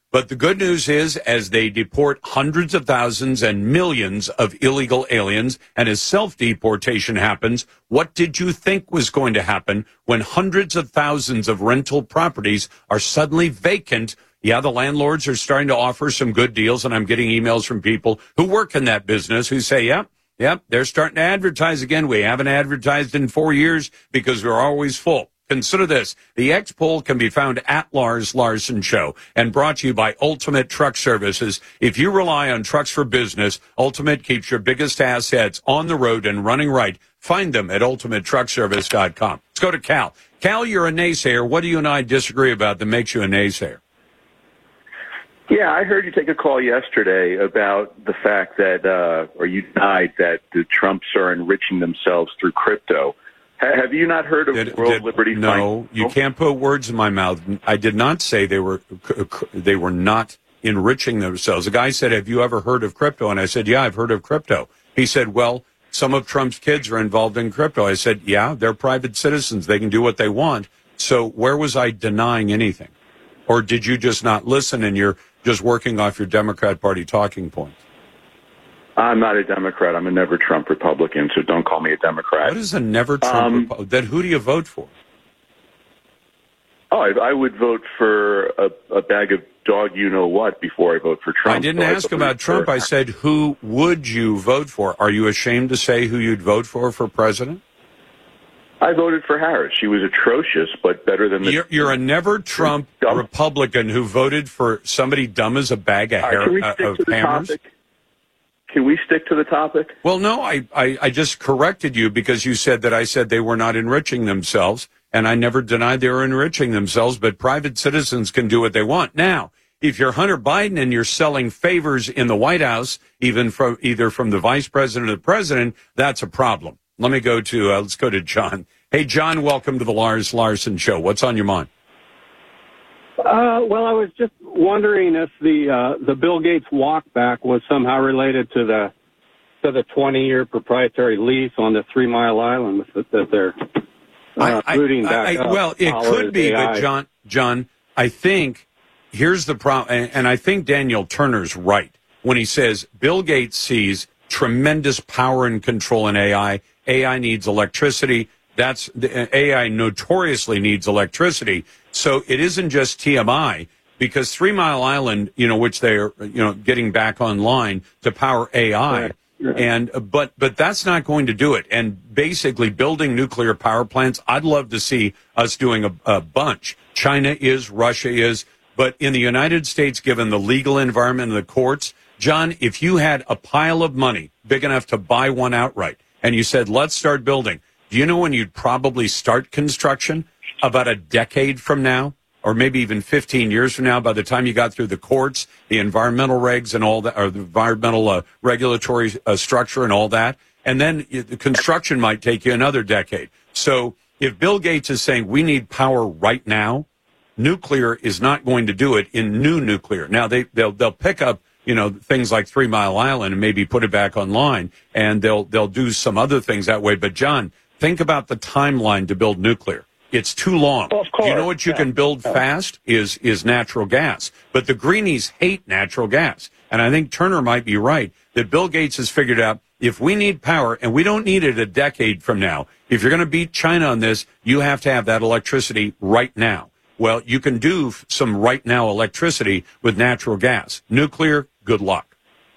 But the good news is, as they deport hundreds of thousands and millions of illegal aliens, and as self-deportation happens, what did you think was going to happen when hundreds of thousands of rental properties are suddenly vacant? Yeah, the landlords are starting to offer some good deals, and I'm getting emails from people who work in that business who say, yep, yep, they're starting to advertise again. We haven't advertised in four years because we're always full. Consider this. The X poll can be found at Lars Larson Show and brought to you by Ultimate Truck Services. If you rely on trucks for business, Ultimate keeps your biggest assets on the road and running right. Find them at ultimate truck service dot com. Let's go to Cal. Cal, you're a naysayer. What do you and I disagree about that makes you a naysayer? Yeah, I heard you take a call yesterday about the fact that, uh, or you denied that the Trumps are enriching themselves through crypto. Have you not heard of did, World did, Liberty? No, Fund? You can't put words in my mouth. I did not say they were they were not enriching themselves. The guy said, "Have you ever heard of crypto?" And I said, "Yeah, I've heard of crypto." He said, "Well, some of Trump's kids are involved in crypto." I said, "Yeah, they're private citizens. They can do what they want." So where was I denying anything? Or did you just not listen and you're just working off your Democrat Party talking points? I'm not a Democrat. I'm a never Trump Republican, so don't call me a Democrat. What is a never Trump um, Republican? Then who do you vote for? Oh, I, I would vote for a, a bag of dog you-know-what before I vote for Trump. I didn't so ask I about Trump. For, I said, who would you vote for? Are you ashamed to say who you'd vote for for president? I voted for Harris. She was atrocious, but better than the... You're, you're a never Trump Republican who voted for somebody dumb as a bag of, hair, right, uh, of hammers? Topic? Can we stick to the topic? Well, no, I, I, I just corrected you because you said that I said they were not enriching themselves, and I never denied they were enriching themselves, but private citizens can do what they want. Now, if you're Hunter Biden and you're selling favors in the White House, even from either from the vice president or the president, that's a problem. Let me go to, uh, let's go to John. Hey, John, welcome to the Lars Larson Show. What's on your mind? Uh, well, I was just wondering if the uh, the Bill Gates walk back was somehow related to the to the twenty year proprietary lease on the Three Mile Island that, that they're uh, I, rooting I, back I, up. Well, it could be, but John, John, I think here's the problem, and, and I think Daniel Turner's right when he says Bill Gates sees tremendous power and control in A I. A I needs electricity. That's A I notoriously needs electricity. So it isn't just T M I, because Three Mile Island, you know, which they're, you know, getting back online to power A I. Right, right. And, but, but that's not going to do it. And basically building nuclear power plants, I'd love to see us doing a, a bunch. China is, Russia is, but in the United States, given the legal environment and the courts, John, if you had a pile of money big enough to buy one outright and you said, let's start building, do you know when you'd probably start construction? About a decade from now, or maybe even fifteen years from now, by the time you got through the courts, the environmental regs and all that, or the environmental uh, regulatory uh, structure and all that. And then uh, the construction might take you another decade. So if Bill Gates is saying we need power right now, nuclear is not going to do it in new nuclear. Now, they, they'll, they'll pick up, you know, things like Three Mile Island and maybe put it back online, and they'll, they'll do some other things that way. But John, think about the timeline to build nuclear. It's too long. Well, of course. You know what you yeah. can build fast is is natural gas. But the greenies hate natural gas. And I think Turner might be right that Bill Gates has figured out if we need power, and we don't need it a decade from now, if you're going to beat China on this, you have to have that electricity right now. Well, you can do some right now electricity with natural gas. Nuclear, good luck.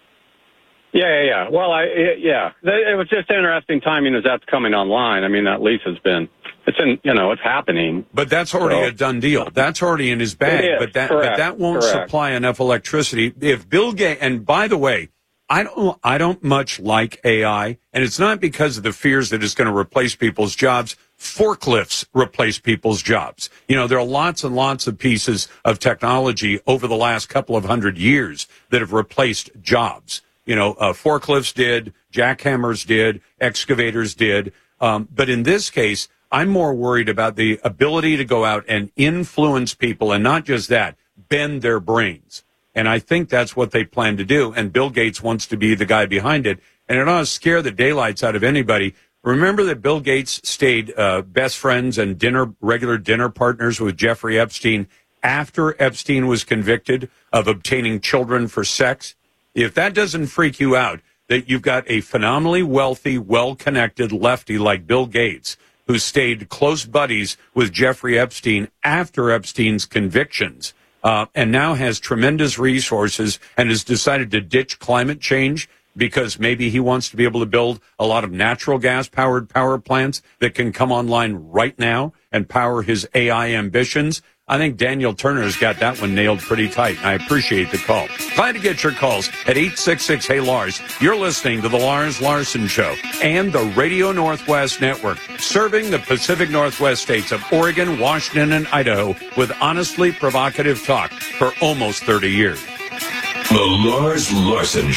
Yeah, yeah, yeah. Well, I, yeah. It was just interesting timing as that's coming online. I mean, that lease has been... It's in, you know, it's happening. But that's already so, a done deal. That's already in his bag. Is, but that, correct, but that won't correct. supply enough electricity. If Bill Gates, and by the way, I don't, I don't much like A I, and it's not because of the fears that it's going to replace people's jobs. Forklifts replace people's jobs. You know, there are lots and lots of pieces of technology over the last couple of hundred years that have replaced jobs. You know, uh, forklifts did, jackhammers did, excavators did. Um, but in this case, I'm more worried about the ability to go out and influence people, and not just that, bend their brains. And I think that's what they plan to do. And Bill Gates wants to be the guy behind it. And it ought to scare the daylights out of anybody. Remember that Bill Gates stayed uh, best friends and dinner, regular dinner partners with Jeffrey Epstein after Epstein was convicted of obtaining children for sex, if that doesn't freak you out, that you've got a phenomenally wealthy, well-connected lefty like Bill Gates, who stayed close buddies with Jeffrey Epstein after Epstein's convictions, uh, and now has tremendous resources and has decided to ditch climate change because maybe he wants to be able to build a lot of natural gas-powered power plants that can come online right now and power his A I ambitions. I think Daniel Turner's got that one nailed pretty tight, and I appreciate the call. Glad to get your calls at eight six six, hey Lars. You're listening to the Lars Larson Show and the Radio Northwest Network, serving the Pacific Northwest states of Oregon, Washington, and Idaho with honestly provocative talk for almost thirty years. The Lars Larson Show.